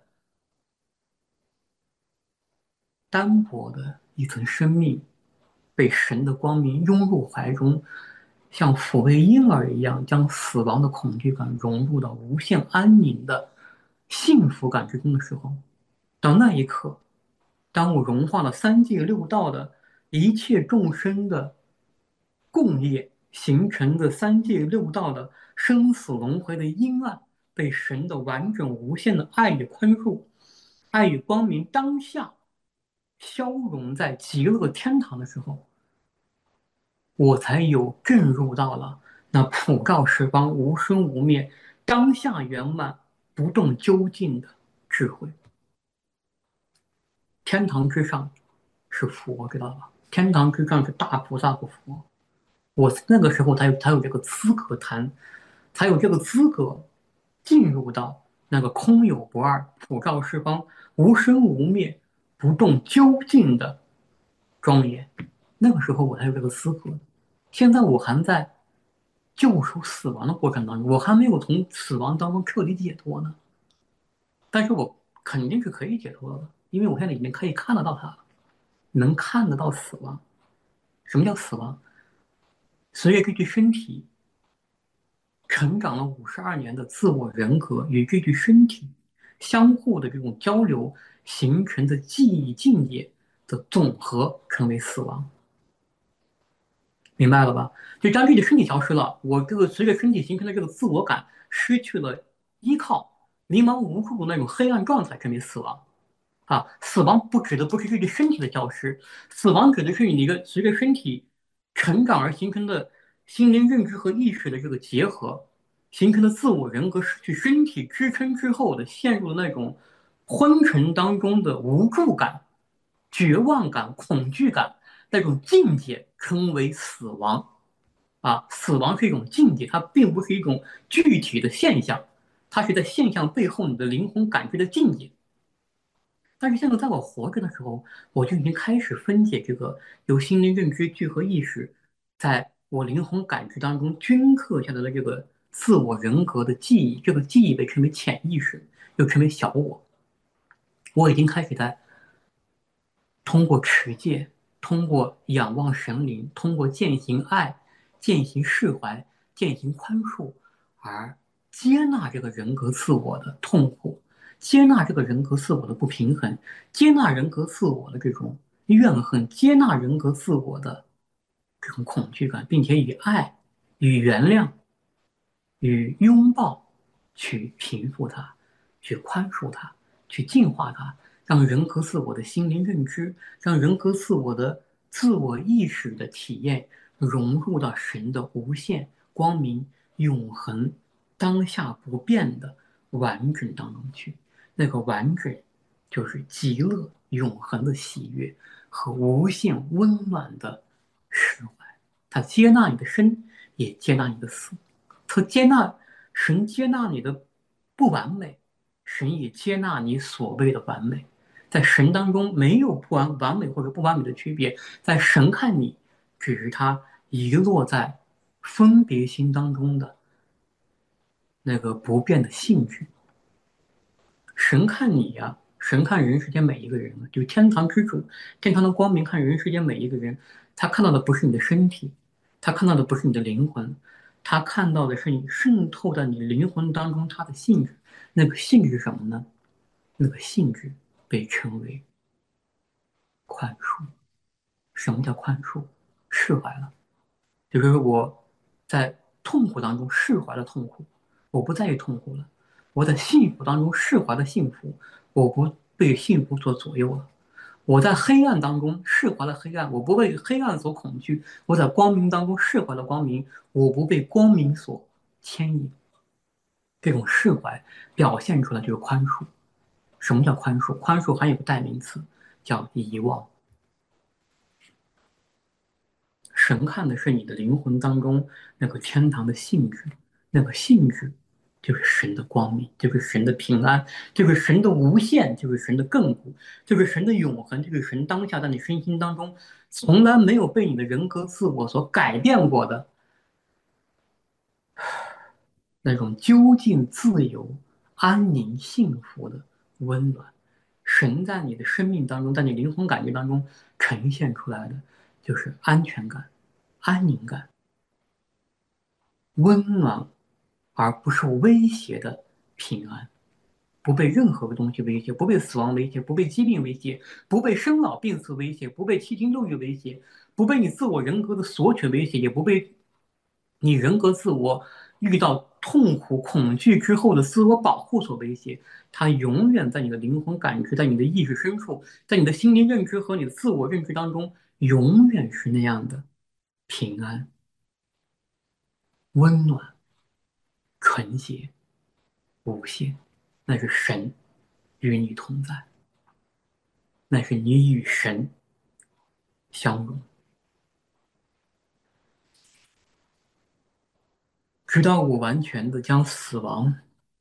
单薄的一层生命，被神的光明拥入怀中，像抚慰婴儿一样，将死亡的恐惧感融入到无限安宁的幸福感之中的时候，到那一刻，当我融化了三界六道的一切众生的共业形成的三界六道的生死轮回的阴暗，被神的完整无限的爱与宽恕、爱与光明当下消融在极乐天堂的时候，我才有证入到了那普照十方无生无灭、当下圆满不动究竟的智慧。天堂之上是佛，知道吧？天堂之上是大菩萨和佛。我那个时候才有才有这个资格谈，才有这个资格进入到那个空有不二、普照十方、无生无灭、不动究竟的庄严。那个时候我才有这个资格。现在我还在救赎死亡的过程当中，我还没有从死亡当中彻底解脱呢。但是我肯定是可以解脱的，因为我现在已经可以看得到它了，能看得到死亡。什么叫死亡？随着这具身体成长了五十二年的自我人格与这具身体相互的这种交流形成的记忆境界的总和，成为死亡。明白了吧？就当这具身体消失了，我这个随着身体形成的这个自我感失去了依靠，迷茫无助的那种黑暗状态，成为死亡。啊，死亡不指的不是这具身体的消失，死亡指的是你一个随着身体成长而形成的心灵认知和意识的这个结合，形成的自我人格失去身体支撑之后的陷入的那种昏沉当中的无助感、绝望感、恐惧感那种境界，称为死亡。啊，死亡是一种境界，它并不是一种具体的现象，它是在现象背后你的灵魂感知的境界。 但是现在在我活着的时候，我就已经开始分解这个由心灵认知聚合意识，在我灵魂感知当中镌刻下来的这个自我人格的记忆，这个记忆被称为潜意识，又称为小我。我已经开始在通过持戒，通过仰望神灵，通过践行爱、践行释怀、践行宽恕，而接纳这个人格自我的痛苦，接纳这个人格自我的不平衡，接纳人格自我的这种怨恨，接纳人格自我的这种恐惧感，并且以爱、与原谅、与拥抱去平复它，去宽恕它，去净化它，让人格自我的心灵认知，让人格自我的自我意识的体验融入到神的无限、光明、永恒、当下不变的完整当中去。那个完整，就是极乐永恒的喜悦和无限温暖的释怀。它接纳你的生，也接纳你的死。他接纳神接纳你的不完美，神也接纳你所谓的完美。在神当中没有不完完美或者不完美的区别，在神看你，只是他遗落在分别心当中的那个不变的性质。神看你呀、神看人世间每一个人啊，就天堂之主，天堂的光明看人世间每一个人，他看到的不是你的身体，他看到的不是你的灵魂，他看到的是你渗透在你灵魂当中它的性质。那个性质是什么呢？那个性质被称为宽恕。什么叫宽恕？释怀了。就是我在痛苦当中释怀了痛苦，我不在意痛苦了；我在幸福当中释怀了幸福，我不被幸福所左右了；我在黑暗当中释怀了黑暗，我不被黑暗所恐惧；我在光明当中释怀了光明，我不被光明所牵引。这种释怀表现出来就是宽恕。什么叫宽恕？宽恕还有个代名词，叫遗忘。神看的是你的灵魂当中那个天堂的性质，那个性质就是神的光明，就是神的平安，就是神的无限，就是神的亘古，就是神的永恒，就是神当下在你身心当中从来没有被你的人格自我所改变过的那种究竟自由、安宁、幸福的温暖。神在你的生命当中，在你灵魂感觉当中呈现出来的就是安全感、安宁感。温暖而不受威胁的平安，不被任何的东西威胁，不被死亡威胁，不被疾病威胁，不被生老病死威胁，不被七情六欲威胁，不被你自我人格的索取威胁，也不被你人格自我遇到痛苦、恐惧之后的自我保护所威胁。它永远在你的灵魂感知，在你的意识深处，在你的心灵认知和你的自我认知当中，永远是那样的平安、温暖、纯洁。无限，那是神与你同在，那是你与神相融。直到我完全的将死亡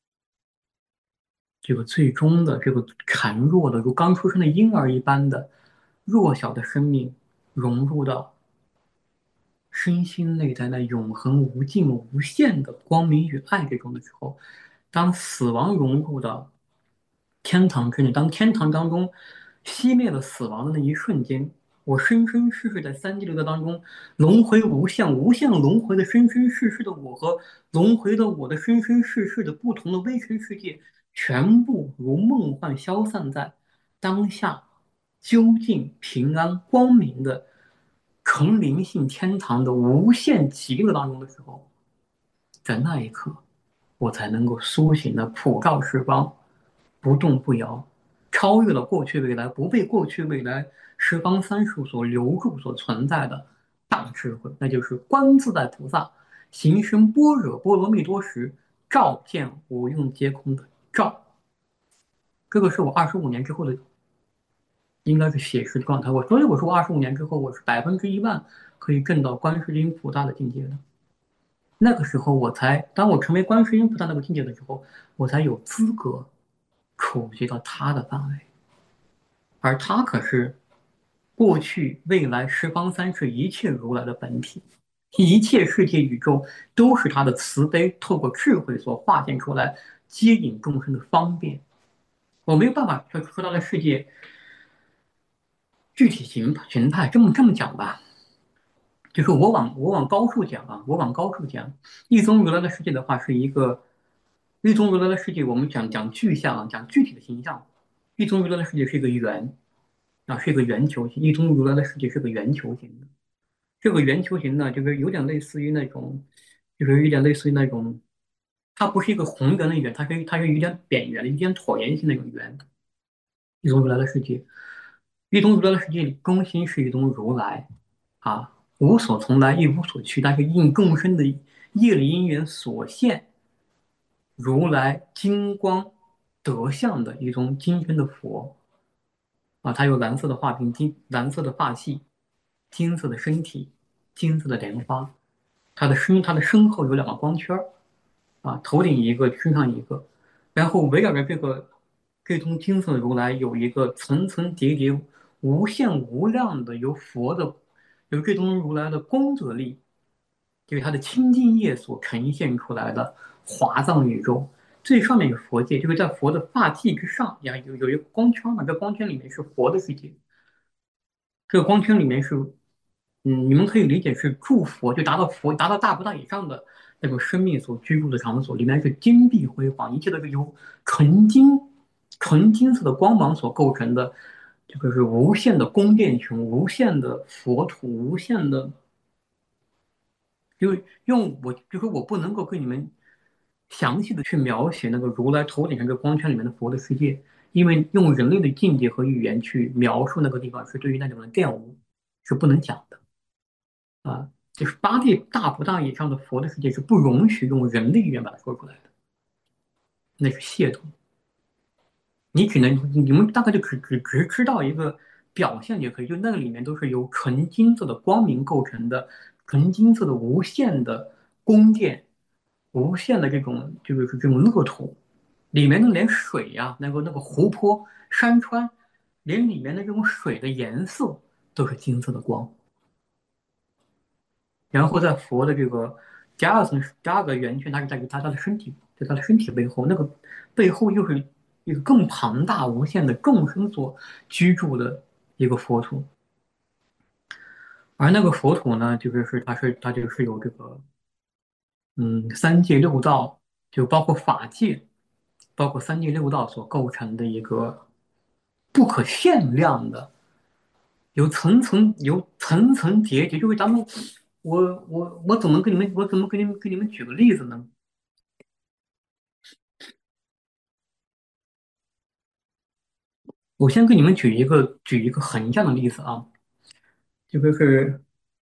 这个最终的这个孱弱的如刚出生的婴儿一般的弱小的生命融入到身心内在那永恒无尽无限的光明与爱之中的时候，当死亡融入到天堂之内，当天堂当中熄灭了死亡的那一瞬间，我生生世世在三 D 六道当中轮回无限、无限轮回的生生世世的我和轮回的我的生生世世的不同的微尘世界，全部如梦幻消散在当下究竟平安光明的纯灵性天堂的无限极乐当中的时候，在那一刻，我才能够苏醒的普照十方，不动不摇，超越了过去未来，不被过去未来十方三世所留住所存在的大智慧，那就是观自在菩萨行深般若波罗蜜多时，照见无用皆空的照。这个是我二十五年之后的，应该是写实的状态。我所以我说，我二十五年之后，我是百分之一万可以证到观世音菩萨的境界的。那个时候，我才当我成为观世音菩萨那个境界的时候，我才有资格触及到他的范围。 而它可是过去、未来、十方三世一切如来的本体，一切世界宇宙都是他的慈悲透过智慧所化现出来，接引众生的方便。我没有办法说说他的世界具体形形态，这么这么讲吧，就是我往我往高处讲啊，我往高处讲，一宗如来的世界的话是一个一宗如来的世界，我们讲讲具象啊，讲具体的形象，一宗如来的世界是一个圆啊，是一个圆球形，一宗如来的世界是个圆球形的。这个圆球形呢，就是有点类似于那种，就是有点类似于那种，它不是一个宏圆的圆，它是它是有点扁圆的，有点椭圆形那种圆。一宗如来的世界，一宗如来的世界里，中心是一宗如来啊，无所从来，亦无所去，但是应众生的业力因缘所现，如来金光德相的一种金身的佛啊，它有蓝色的画屏，金蓝色的发系，金色的身体，金色的莲花，它的身它的身后有两个光圈儿啊，头顶一个，身上一个，然后围绕着这个这尊金色的如来有一个层层叠叠、无限无量的由佛的由这尊如来的功德力，就是它的清净业所呈现出来的华藏宇宙。最上面是佛界，就是在佛的发髻之上，呀有有一个光圈嘛，这光圈里面是佛的世界。这个光圈里面是，嗯，你们可以理解是诸佛，就达到佛达到大菩萨以上的那个生命所居住的场所，里面是金碧辉煌，一切都是由纯金、纯金色的光芒所构成的，这个是无限的宫殿群、无限的佛土、无限的，就用我就是我不能够跟你们详细的去描写那个如来头顶上这光圈里面的佛的世界，因为用人类的境界和语言去描述那个地方，是对于那种的玷污，是不能讲的啊。就是八地大菩萨以上的佛的世界是不容许用人类语言把它说出来的，那是亵渎。你只能你们大概就只只只知道一个表现就可以，就那个里面都是由纯金色的光明构成的，纯金色的无限的宫殿，无限的这种就是这种乐土，里面的连水呀、那个那个湖泊、山川，连里面的这种水的颜色都是金色的光。然后在佛的这个第二层第二个圆圈，它是在于他他的身体，在他的身体背后，那个背后又是一个更庞大无限的众生所居住的一个佛土。而那个佛土呢，就是是它是它就是有这个嗯三界六道，就包括法界，包括三界六道所构成的一个不可限量的，有层层有层层叠叠，就是咱们我我我怎么跟你们我怎么给你们给你们举个例子呢？我先给你们举一个举一个横向的例子啊，这个是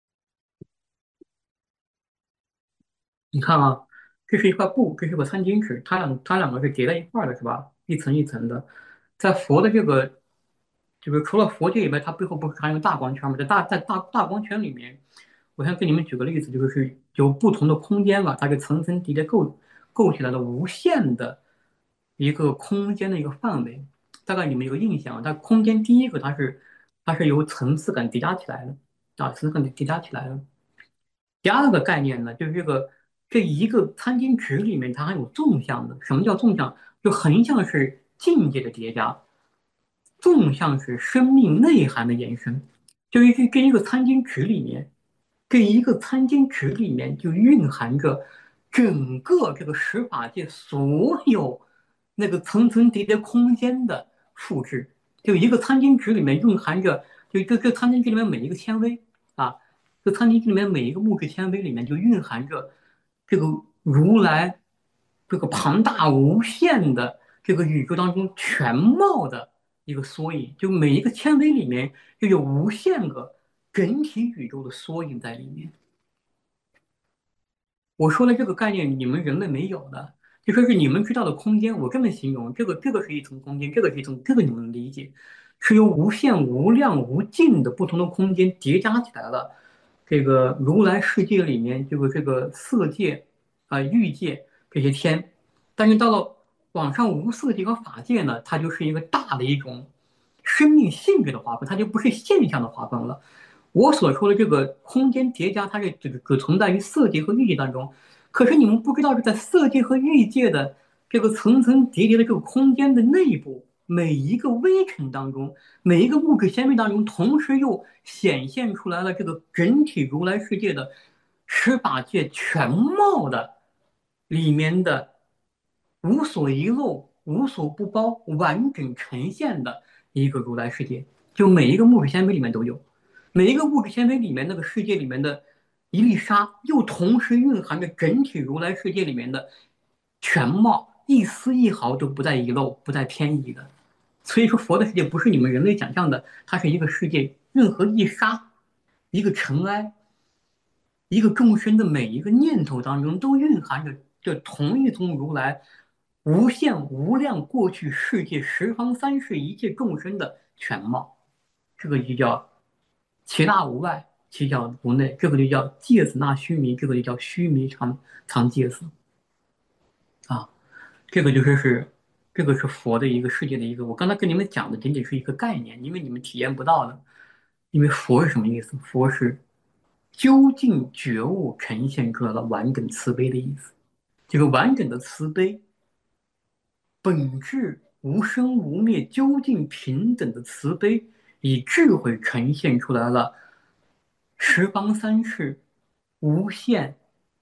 你看啊，这是一块布，这是个餐巾纸，它两它两个是叠在一块儿的，是吧？一层一层的，在佛的这个就是除了佛界以外，它背后不是还有个大光圈吗？在大在大大光圈里面，我先给你们举个例子，就是有不同的空间吧，它是层层叠叠构构起来的无限的一个空间的一个范围。大概你们有个印象，它空间第一个它是它是由层次感叠加起来的啊，层次感叠加起来的。第二个概念呢，就是这个这一个餐巾纸里面它还有纵向的。什么叫纵向？就横向是境界的叠加，纵向是生命内涵的延伸。就是这这一个餐巾纸里面，这一个餐巾纸里面就蕴含着整个这个十法界所有那个层层叠叠空间的复制。就一个餐巾纸里面蕴含着，就这这餐巾纸里面每一个纤维啊。这餐巾纸里面每一个木质纤维里面就蕴含着这个如来这个庞大无限的这个宇宙当中全貌的一个缩影，就每一个纤维里面就有无限个整体宇宙的缩影在里面。我说的这个概念，你们人类没有的，就说是你们知道的空间。我这么形容，这个这个是一层空间，这个是一层，这个你们理解，是由无限、无量、无尽的不同的空间叠加起来了。这个如来世界里面，这个这个色界啊、欲界这些天，但是到了往上无色界和法界呢，它就是一个大的一种生命性质的划分，它就不是现象的划分了。我所说的这个空间叠加，它是只只存在于色界和欲界当中。可是你们不知道，这在色界和欲界的这个层层叠叠的这个空间的内部，每一个微尘当中，每一个物质纤维当中，同时又显现出来了这个整体如来世界的十法界全貌的里面的无所遗漏、无所不包、完整呈现的一个如来世界，就每一个物质纤维里面都有。每一个物质纤维里面那个世界里面的一粒沙，又同时蕴含着整体如来世界里面的全貌，一丝一毫都不带遗漏、不带偏移的。所以说，佛的世界不是你们人类想象的，它是一个世界，任何一沙、一个尘埃、一个众生的每一个念头当中，都蕴含着这同一宗如来无限无量过去世界十方三世一切众生的全貌。这个就叫其大无外，其小无内，这个就叫芥子纳须弥，这个就叫须弥藏藏芥子啊，这个就是是这个是佛的一个世界的一个，我刚才跟你们讲的仅仅是一个概念，因为你们体验不到的。因为佛是什么意思？佛是究竟觉悟呈现出来了完整慈悲的意思。这个完整的慈悲，本质无生无灭、究竟平等的慈悲，以智慧呈现出来了十方三世无限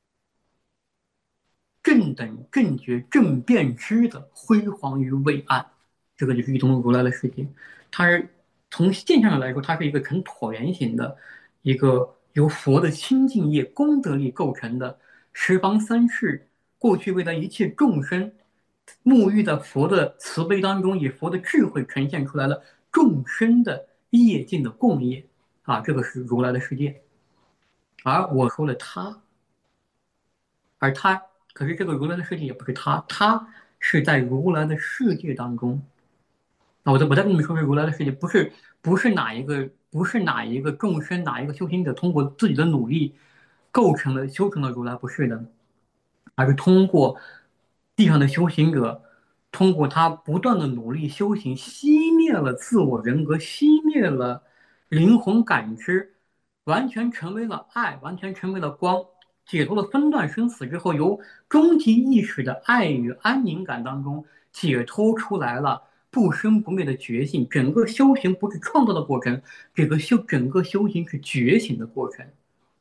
正等正觉正遍知的辉煌与伟岸。这个就是一种如来的世界。它是从现象上来说，它是一个呈椭圆形的，一个由佛的清净业功德力构成的十方三世过去未来一切众生沐浴在佛的慈悲当中，以佛的智慧呈现出来了众生的业尽的共业啊，这个是如来的世界。而我说了他，而他，可是这个如来的世界也不是他，他是在如来的世界当中。啊，我再我再跟你们说说如来的世界，不是不是哪一个不是哪一个众生哪一个修行者通过自己的努力构成了修成了如来，不是的，而是通过地上的修行者，通过他不断的努力修行，熄灭了自我人格，熄灭了灵魂感知，完全成为了爱，完全成为了光，解脱了分段生死之后，由终极意识的爱与安宁感当中解脱出来了不生不灭的觉性。整个修行不是创造的过程，这个修整个修行是觉醒的过程。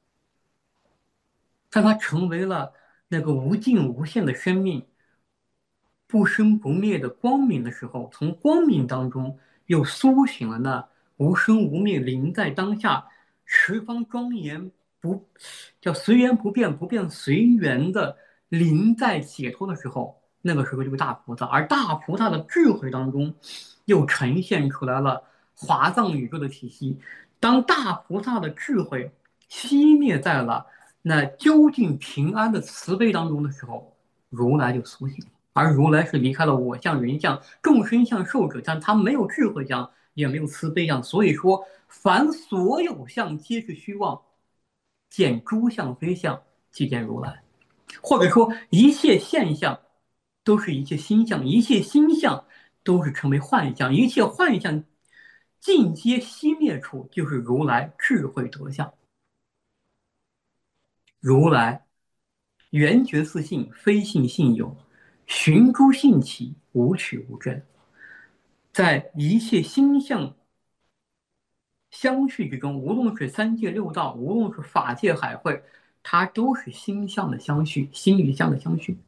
当他成为了那个无尽无限的生命，不生不灭的光明的时候，从光明当中又苏醒了那无生无灭、临在当下、十方庄严不叫随缘不变、不变随缘的临在解脱的时候，那个时候就是大菩萨。而大菩萨的智慧当中，又呈现出来了华藏宇宙的体系。当大菩萨的智慧熄灭在了那究竟平安的慈悲当中的时候，如来就苏醒了。而如来是离开了我相、人相、众生相、寿者相，他没有智慧相，也没有慈悲相。所以说，凡所有相皆是虚妄，见诸相非相，即见如来。或者说，一切现象都是一切心相，一切心相都是成为幻象，一切幻象尽皆熄灭处，就是如来智慧德相。如来圆觉自性，非性性有，寻诸性起，无取无证。在一切心相相续之中，无论是三界六道，无论是法界海会，它都是心相的相续，心与相的相续。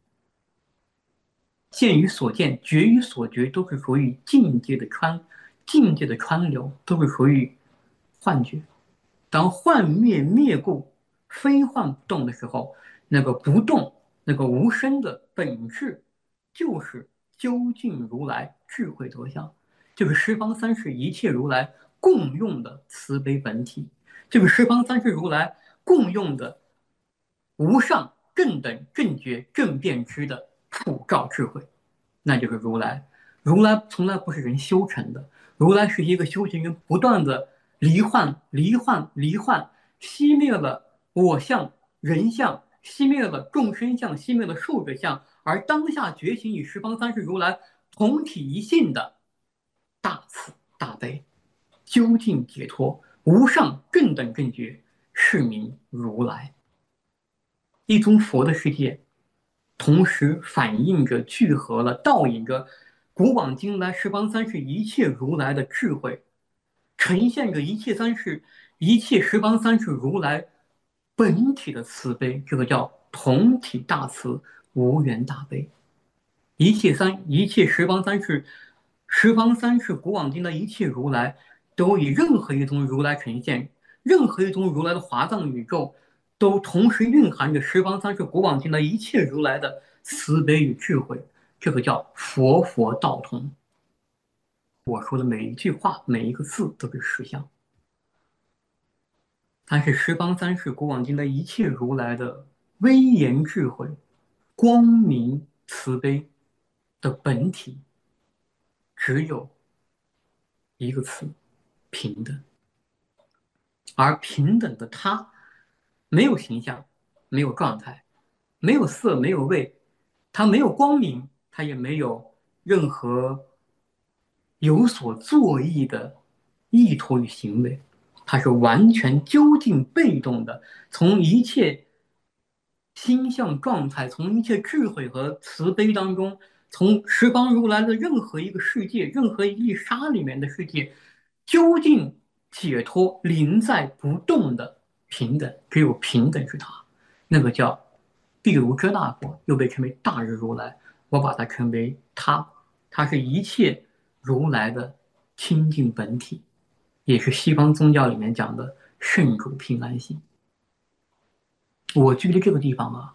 见与所见，觉与所觉，都是属于境界的川，境界的川流，都是属于幻觉。当幻灭灭故，非幻不动的时候，那个不动，那个无声的本质，就是究竟如来智慧德相，这个十方三世一切如来共用的慈悲本体，这个十方三世如来共用的无上正等正觉正遍知的普照智慧，那就是如来。如来从来不是人修成的，如来是一个修行人不断的离幻、离幻、离幻，熄灭了我相、人相，熄灭了众生相，熄灭了寿者相，而当下觉醒与十方三世如来同体一性的大慈。 大悲，究竟解脱，无上正等正觉，是名如来。一尊佛的世界，同时反映着、聚合了、倒影着古往今来十方三世一切如来的智慧，呈现着一切三世、一切十方三世如来本体的慈悲，这个叫同体大慈，无缘大悲。一切三一切十方三世，十方三世古往今的一切如来，都以任何一宗如来呈现，任何一宗如来的华藏宇宙，都同时蕴含着十方三世古往今的一切如来的慈悲与智慧。这个叫佛佛道同。我说的每一句话，每一个字都是实相。它是十方三世古往今的一切如来的威严智慧、光明慈悲的本体，只有一个词：平等。而平等的它，没有形象，没有状态，没有色，没有味，它没有光明，它也没有任何有所作意的意图与行为，它是完全究竟被动的，从一切心象状态，从一切智慧和慈悲当中，从十方如来的任何一个世界，任何一粒沙里面的世界，究竟解脱临在不动的平等，只有平等是它，那个叫譬如遮大佛，又被称为大日如来，我把它称为他，它是一切如来的清净本体，也是西方宗教里面讲的圣主平安心。我距离这个地方啊，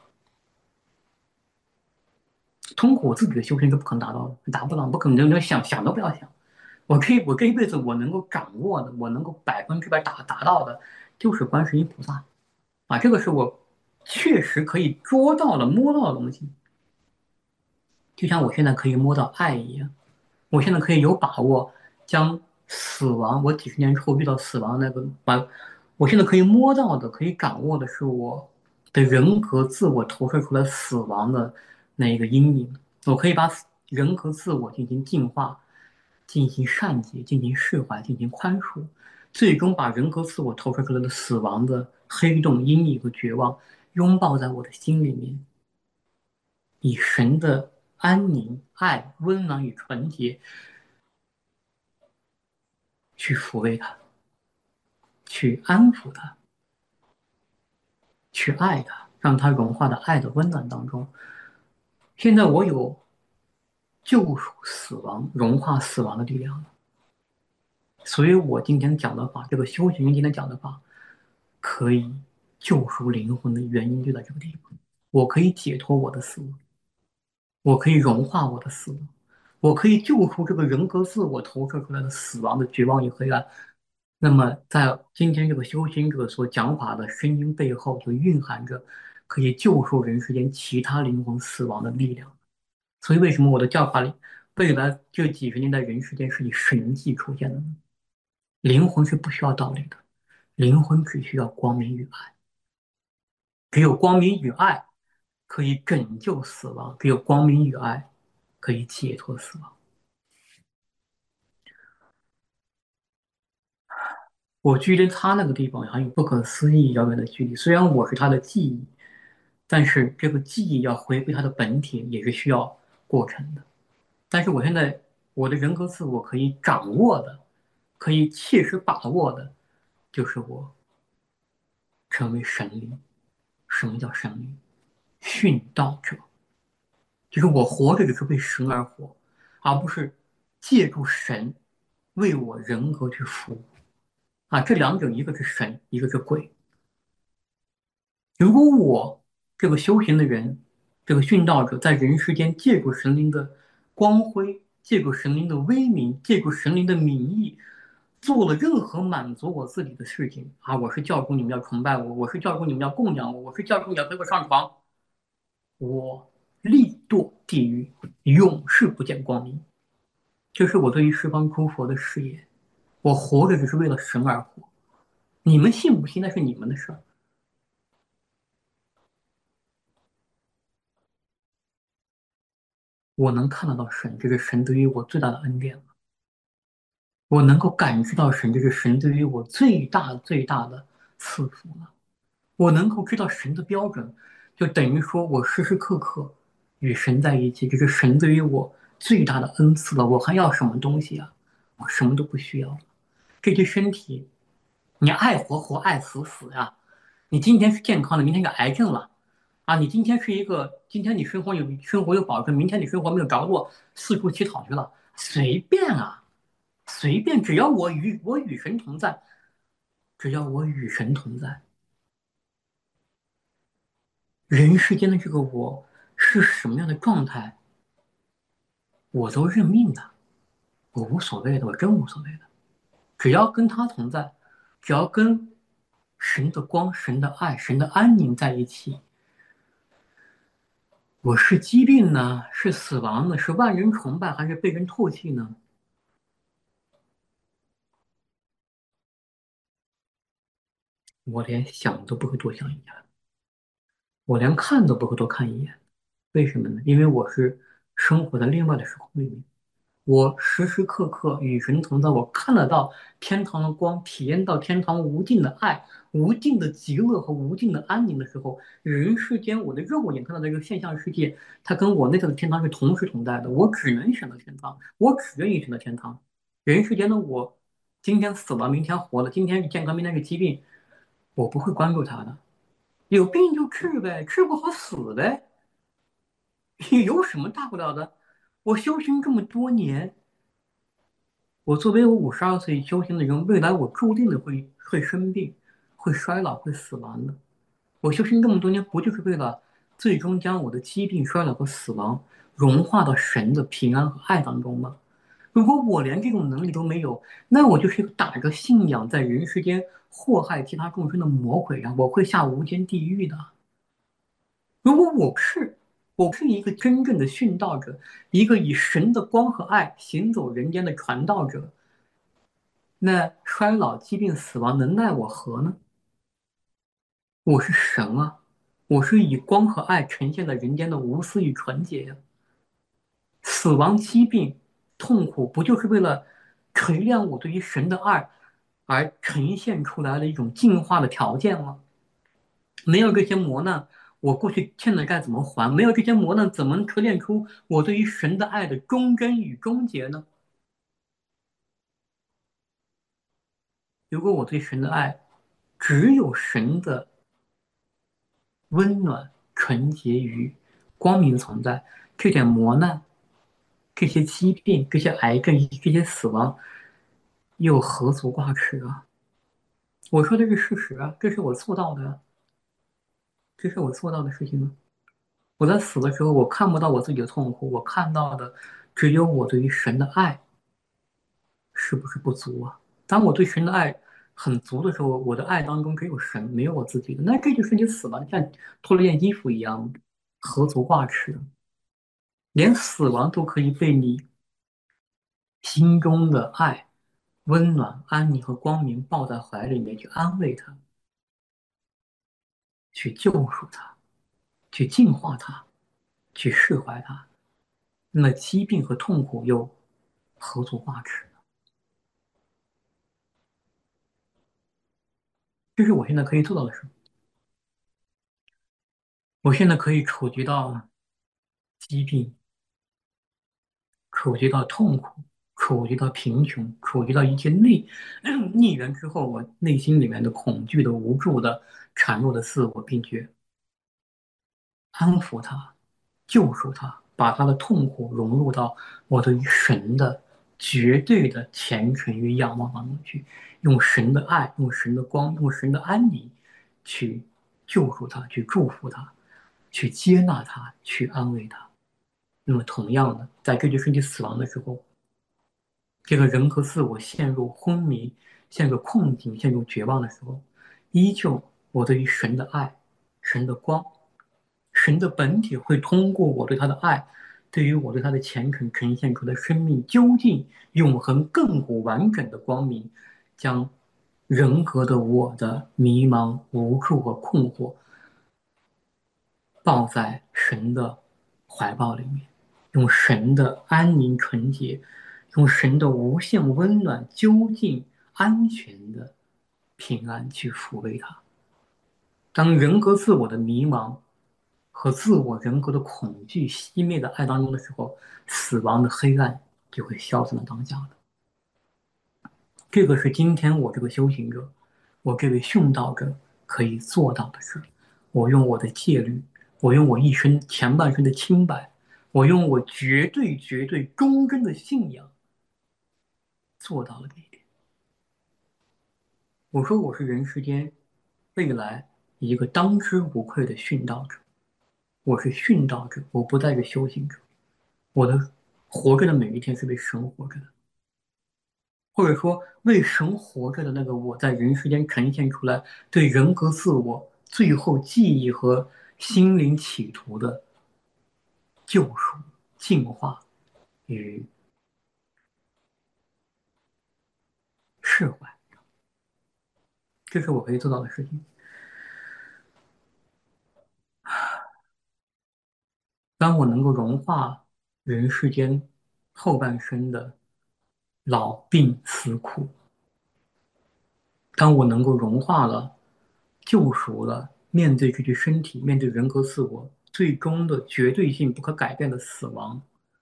通过我自己的修行是不可能达到的，达不到，不可能，连想想都不要想。我可以，我这一辈子我能够掌握的，我能够百分之百达达到的，就是观世音菩萨啊，这个是我确实可以捉到的、摸到的东西。就像我现在可以摸到爱一样，我现在可以有把握将死亡，我几十年之后遇到死亡那个，把我现在可以摸到的、可以掌握的是我的人格自我投射出来死亡的那一个阴影。我可以把人格自我进行净化，进行善解，进行释怀，进行宽恕，最终把人格自我投射出来的死亡的黑洞、阴影和绝望拥抱在我的心里面，以神的安宁、爱、温暖与纯洁去抚慰它，去安抚它，去爱它，让它融化在爱的温暖当中。现在我有救赎死亡、融化死亡的力量了，所以我今天讲的话，这个修行人今天讲的话，可以救赎灵魂的原因就在这个地方。我可以解脱我的死亡，我可以融化我的死亡，我可以救赎这个人格自我投射出来的死亡的绝望与黑暗。那么，在今天这个修行者所讲法的声音背后，就蕴含着可以救赎人世间其他灵魂死亡的力量。所以，为什么我的教法里，未来这几十年在人世间是以神迹出现的呢？灵魂是不需要道理的，灵魂只需要光明与爱。只有光明与爱可以拯救死亡，只有光明与爱可以解脱死亡。我距离他那个地方还有不可思议遥远的距离。虽然我是他的记忆，但是这个记忆要回归它的本体，也是需要过程的。但是我现在我的人格自我可以掌握的，可以切实把握的，就是我成为神灵。什么叫神灵？殉道者。就是我活着只是为神而活，而不是借助神为我人格去服务啊。这两者，一个是神，一个是鬼。如果我这个修行的人，这个殉道者，在人世间借助神灵的光辉，借助神灵的威名，借助神灵的名义，做了任何满足我自己的事情啊，我是教主，你们要崇拜我；我是教主，你们要供养我；我是教主，你要陪我上床。我力堕地狱，永世不见光明。这是我对于十方诸佛的誓言。我活着只是为了神而活，你们信不信那是你们的事儿。我能看得到神，这是神对于我最大的恩典了。 我能够感知到神，这是神对于我最大最大的赐福了。我能够知道神的标准，就等于说我时时刻刻与神在一起，这是神对于我最大的恩赐了。我还要什么东西啊？我什么都不需要。这具身体，你爱活活，爱死死呀。你今天是健康的，明天就癌症了啊！你今天是一个，今天你生活有生活有保证，明天你生活没有着落，四处乞讨去了，随便啊，随便，只要我与我与神同在，只要我与神同在，人世间的这个我是什么样的状态，我都认命的，我无所谓的，我真无所谓的，只要跟他同在，只要跟神的光、神的爱、神的安宁在一起，我是疾病呢，是死亡呢，是万人崇拜还是被人唾弃呢？我连想都不会多想一眼，我连看都不会多看一眼。为什么呢？因为我是生活在另外的时空里面。我时时刻刻与神同在，我看得到天堂的光，体验到天堂无尽的爱、无尽的极乐和无尽的安宁的时候，人世间我的肉眼看到的这个现象世界，它跟我内在的天堂是同时同在的。我只能选择天堂，我只愿意选择天堂。人世间的我，今天死了，明天活了，今天是健康，明天是疾病，我不会关注它的。有病就治呗，治不好死呗，有什么大不了的？我修行这么多年。我作为我五十二岁修行的人，未来我注定的会会生病、会衰老、会死亡的。我修行这么多年，不就是为了最终将我的疾病、衰老和死亡融化到神的平安和爱当中吗？如果我连这种能力都没有，那我就是一个打着信仰在人世间祸害其他众生的魔鬼呀！我会下无间地狱的。如果我是我是一个真正的殉道者，一个以神的光和爱行走人间的传道者，那衰老、疾病、死亡能奈我何呢？我是神啊，我是以光和爱呈现在人间的无私与纯洁呀。死亡、疾病、痛苦，不就是为了锤炼我对于神的爱而呈现出来的一种进化的条件吗？没有这些磨难，我过去欠的债怎么还？没有这些磨难，怎么锤炼出我对于神的爱的忠贞与终结呢？如果我对神的爱只有神的温暖、纯洁与光明存在，这点磨难、这些疾病、这些癌症、这些死亡，又何足挂齿啊？我说的是事实啊，这是我做到的啊，这是我做到的事情啊。我在死的时候，我看不到我自己的痛苦，我看到的只有我对于神的爱是不是不足啊？当我对神的爱很足的时候，我的爱当中只有神，没有我自己的，那这就是你死了，像脱了件衣服一样，何足挂齿？连死亡都可以被你心中的爱、温暖、安宁和光明抱在怀里面去安慰他，去救赎他，去净化他，去释怀他。那么疾病和痛苦又何足挂齿呢？这是我现在可以做到的事。我现在可以触及到疾病，触及到痛苦，触及到贫穷，触及到一切逆逆缘之后，我内心里面的恐惧的、无助的、孱弱的自我，并且安抚他，救赎他，把他的痛苦融入到我对于神的绝对的虔诚与仰望当中去，用神的爱，用神的光，用神的安宁去救赎他，去祝福他，去接纳他，去安慰他。那么，同样的，在这具身体死亡的时候，这个人和自我陷入昏迷、陷入困境、陷入绝望的时候，依旧我对于神的爱、神的光、神的本体会通过我对他的爱，对于我对他的虔诚呈现出的生命究竟、永恒、亘古完整的光明，将人格的我的迷茫、无助和困惑抱在神的怀抱里面，用神的安宁纯洁， 用神的无限温暖、究竟、安全的平安去抚慰他。当人格自我的迷茫和自我人格的恐惧熄灭的爱当中的时候，死亡的黑暗就会消散在当下的。这个是今天我这个修行者，我这位殉道者可以做到的事。我用我的戒律，我用我一生前半生的清白，我用我绝对绝对忠贞的信仰做到了这一点。我说我是人世间未来一个当之无愧的殉道者，我是殉道者，我不再是修行者。我的活着的每一天是为神活着的，或者说为神活着的那个我在人世间呈现出来对人格自我最后记忆和心灵企图的救赎、净化与释怀，这是我可以做到的事情。当我能够融化人世间后半生的老病死苦，当我能够融化了、救赎了，面对这具身体，面对人格自我最终的绝对性不可改变的死亡，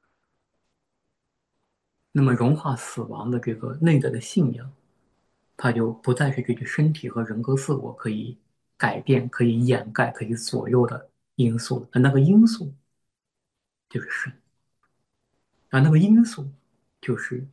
那么融化死亡的这个内在的信仰，它就不再是这具身体和人格自我可以改变、可以掩盖、可以左右的因素了。而那个因素就是神，而那个因素就是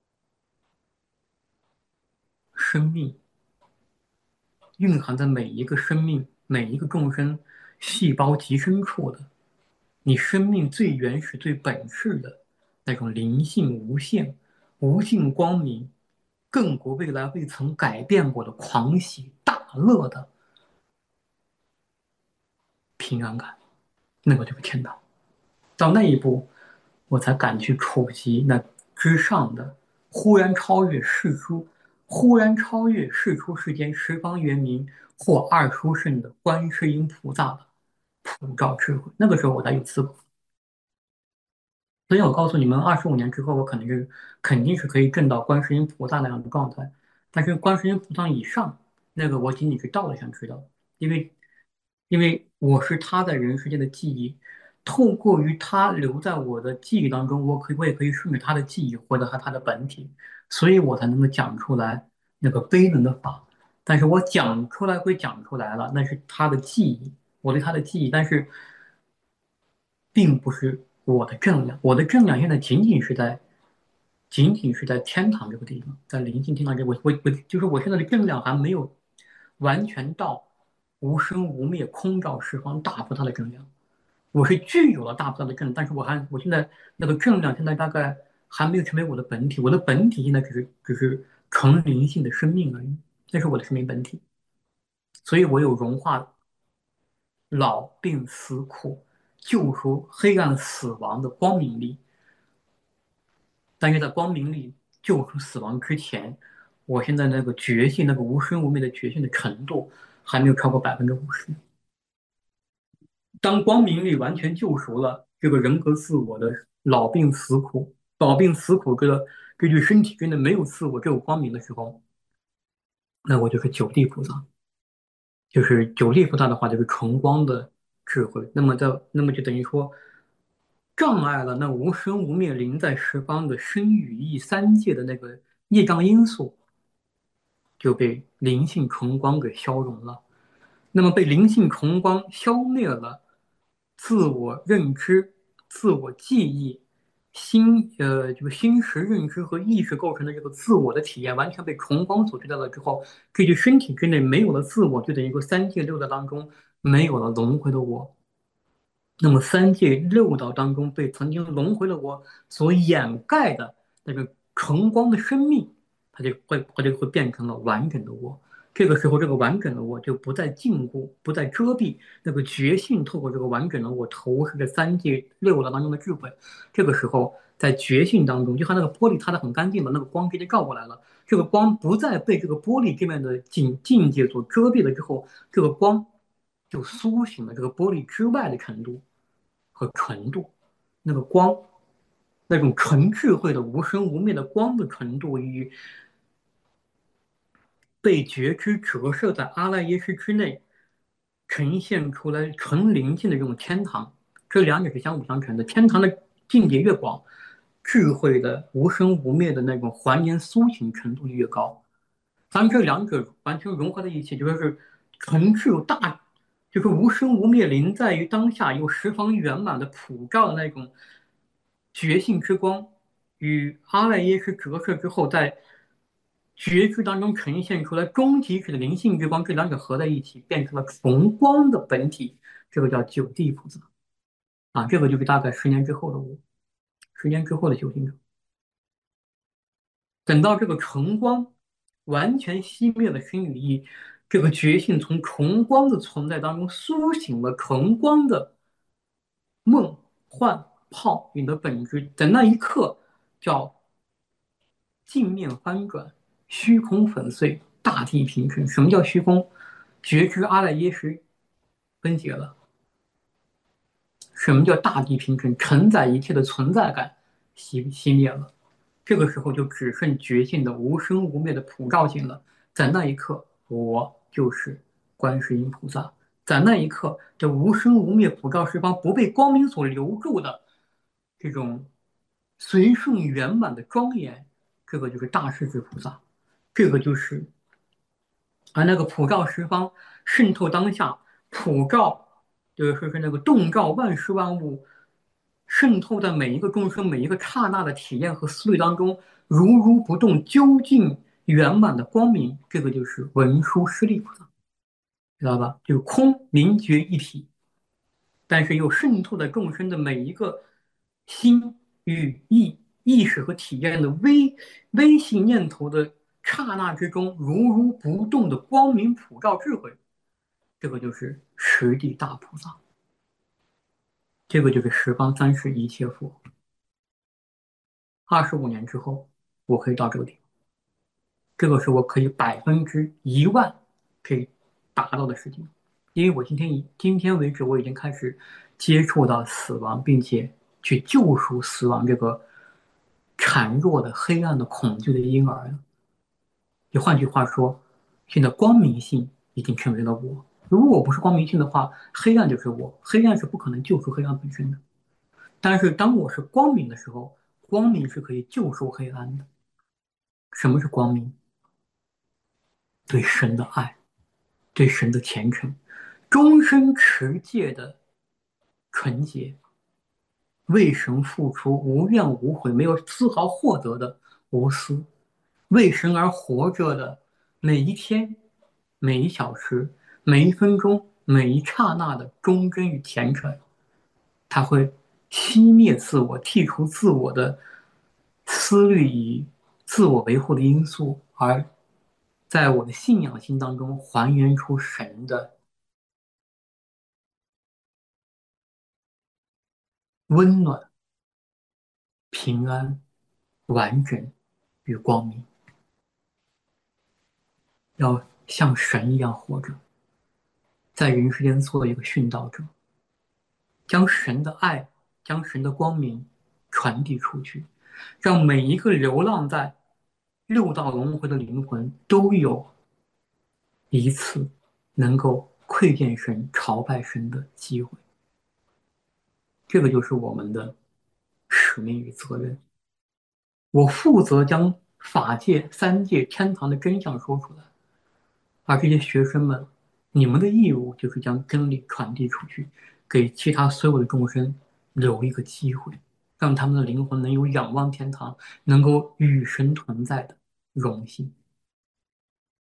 生命，蕴含在每一个生命、每一个众生细胞极深处的。你生命最原始、最本质的那种灵性无限、无尽光明，亘古未来未曾改变过的狂喜大乐的平安感，那个就是天堂。到那一步，我才敢去触及那之上的，忽然超越世出，忽然超越世出世间十方圆明或二书圣的观世音菩萨的普照智慧。那个时候我才有资格。所以我告诉你们，二十五年之后，我肯定是肯定是可以证到观世音菩萨那样的状态。但是观世音菩萨以上，那个我仅仅是道理上知道，因为因为我是他在人世间的记忆，透过于他留在我的记忆当中，我可以我也可以顺着他的记忆获得他他的本体，所以我才能够讲出来那个悲能的法。但是我讲出来归讲出来了，那是他的记忆，我对他的记忆，但是并不是我的正量，我的正量现在仅仅是在，仅仅是在天堂这个地方，在灵性天堂这，我我我就是我现在的正量还没有完全到无生无灭、空照十方大菩萨的正量，我是具有了大菩萨的正，但是我还我现在那个正量现在大概还没有成为我的本体，我的本体现在只是只是纯灵性的生命而已，那是我的生命本体，所以我有融化老病死苦、救赎黑暗死亡的光明力。但是在光明力救赎死亡之前，我现在那个觉性、那个无生无灭的觉性的程度还没有超过百分之五十。当光明力完全救赎了这个人格自我的老病死苦、老病死苦这个这具身体真的没有自我，只有光明的时候，那我就是九地菩萨。就是九地菩萨的话，就是纯光的智慧。那么在那么就等于说，障碍了那无生无灭临在十方的生与意三界的那个业障因素，就被灵性纯光给消融了。那么被灵性纯光消灭了自我认知、自我记忆、心呃这个心识认知和意识构成的这个自我的体验，完全被纯光所取代了之后，这具身体之内没有了自我，就等于说三界六道当中没有了轮回的我。那么三界六道当中被曾经轮回的我所掩盖的那个纯光的生命，它就会它就会变成了完整的我。这个时候，这个完整的我就不再禁锢，不再遮蔽那个觉性，透过这个完整的我投射着三界六道当中的智慧。这个时候，在觉性当中，就像那个玻璃擦得很干净了，那个光直接照过来了，这个光不再被这个玻璃这面的境境界所遮蔽了之后，这个光就苏醒了这个玻璃之外的程度。和纯度，那个光那种纯智慧的无生无灭的光的程度与被觉知折射在阿赖耶识之内呈现出来纯灵境的这种天堂，这两者是相辅相成的。天堂的境界越广，智慧的无生无灭的那种还原苏醒程度越高。咱们这两者完全融合在一起，就说是纯智有大，就是无生无灭临在于当下，有十方圆满的普照的那种觉性之光，与阿赖耶识折射之后，在觉知当中呈现出来终极体的灵性之光，这两者合在一起，变成了纯光的本体，这个叫九地菩萨啊，这个就是大概十年之后的我，十年之后的修行者。等到这个纯光完全熄灭了心与意，这个觉性从纯光的存在当中苏醒了纯光的梦幻泡影的本质，在那一刻叫镜面翻转，虚空粉碎，大地平成。什么叫虚空？觉知阿赖耶识分解了。什么叫大地平成？承载一切的存在感熄熄灭了。这个时候就只剩觉性的无生无灭的普照性了。在那一刻，我就是观世音菩萨。在那一刻，这无生无灭普照十方，不被光明所留住的这种随顺圆满的庄严，这个就是大势至菩萨。这个就是而那个普照十方，渗透当下，普照就是说是那个洞照万事万物，渗透在每一个众生每一个刹那的体验和思虑当中，如如不动，究竟圆满的光明，这个就是文殊师利菩萨，知道吧？就是空明觉一体，但是又渗透在众生的每一个心与意意识和体验的微微细念头的刹那之中，如如不动的光明普照智慧，这个就是十地大菩萨，这个就是十方三世一切佛。二十五年之后，我可以到这个地方，这个是我可以百分之一万可以达到的事情，因为我今天以今天为止，我已经开始接触到死亡，并且去救赎死亡这个孱弱的、黑暗的、恐惧的婴儿了。就换句话说，现在光明性已经成为了我。如果我不是光明性的话，黑暗就是我，黑暗是不可能救赎黑暗本身的。但是当我是光明的时候，光明是可以救赎黑暗的。什么是光明？对神的爱，对神的虔诚，终身持戒的纯洁，为神付出无怨无悔，没有丝毫获得的无私，为神而活着的每一天、每一小时、每一分钟、每一刹那的忠贞与虔诚，它会熄灭自我，剔除自我的思虑与自我维护的因素，而在我的信仰心当中还原出神的温暖、平安、完整与光明。要像神一样活着，在人世间做一个殉道者，将神的爱、将神的光明传递出去，让每一个流浪在六道轮回的灵魂都有一次能够窥见神、朝拜神的机会。这个就是我们的使命与责任。我负责将法界、三界、天堂的真相说出来。而这些学生们，你们的义务就是将真理传递出去，给其他所有的众生留一个机会，让他们的灵魂能有仰望天堂、能够与神同在的荣幸。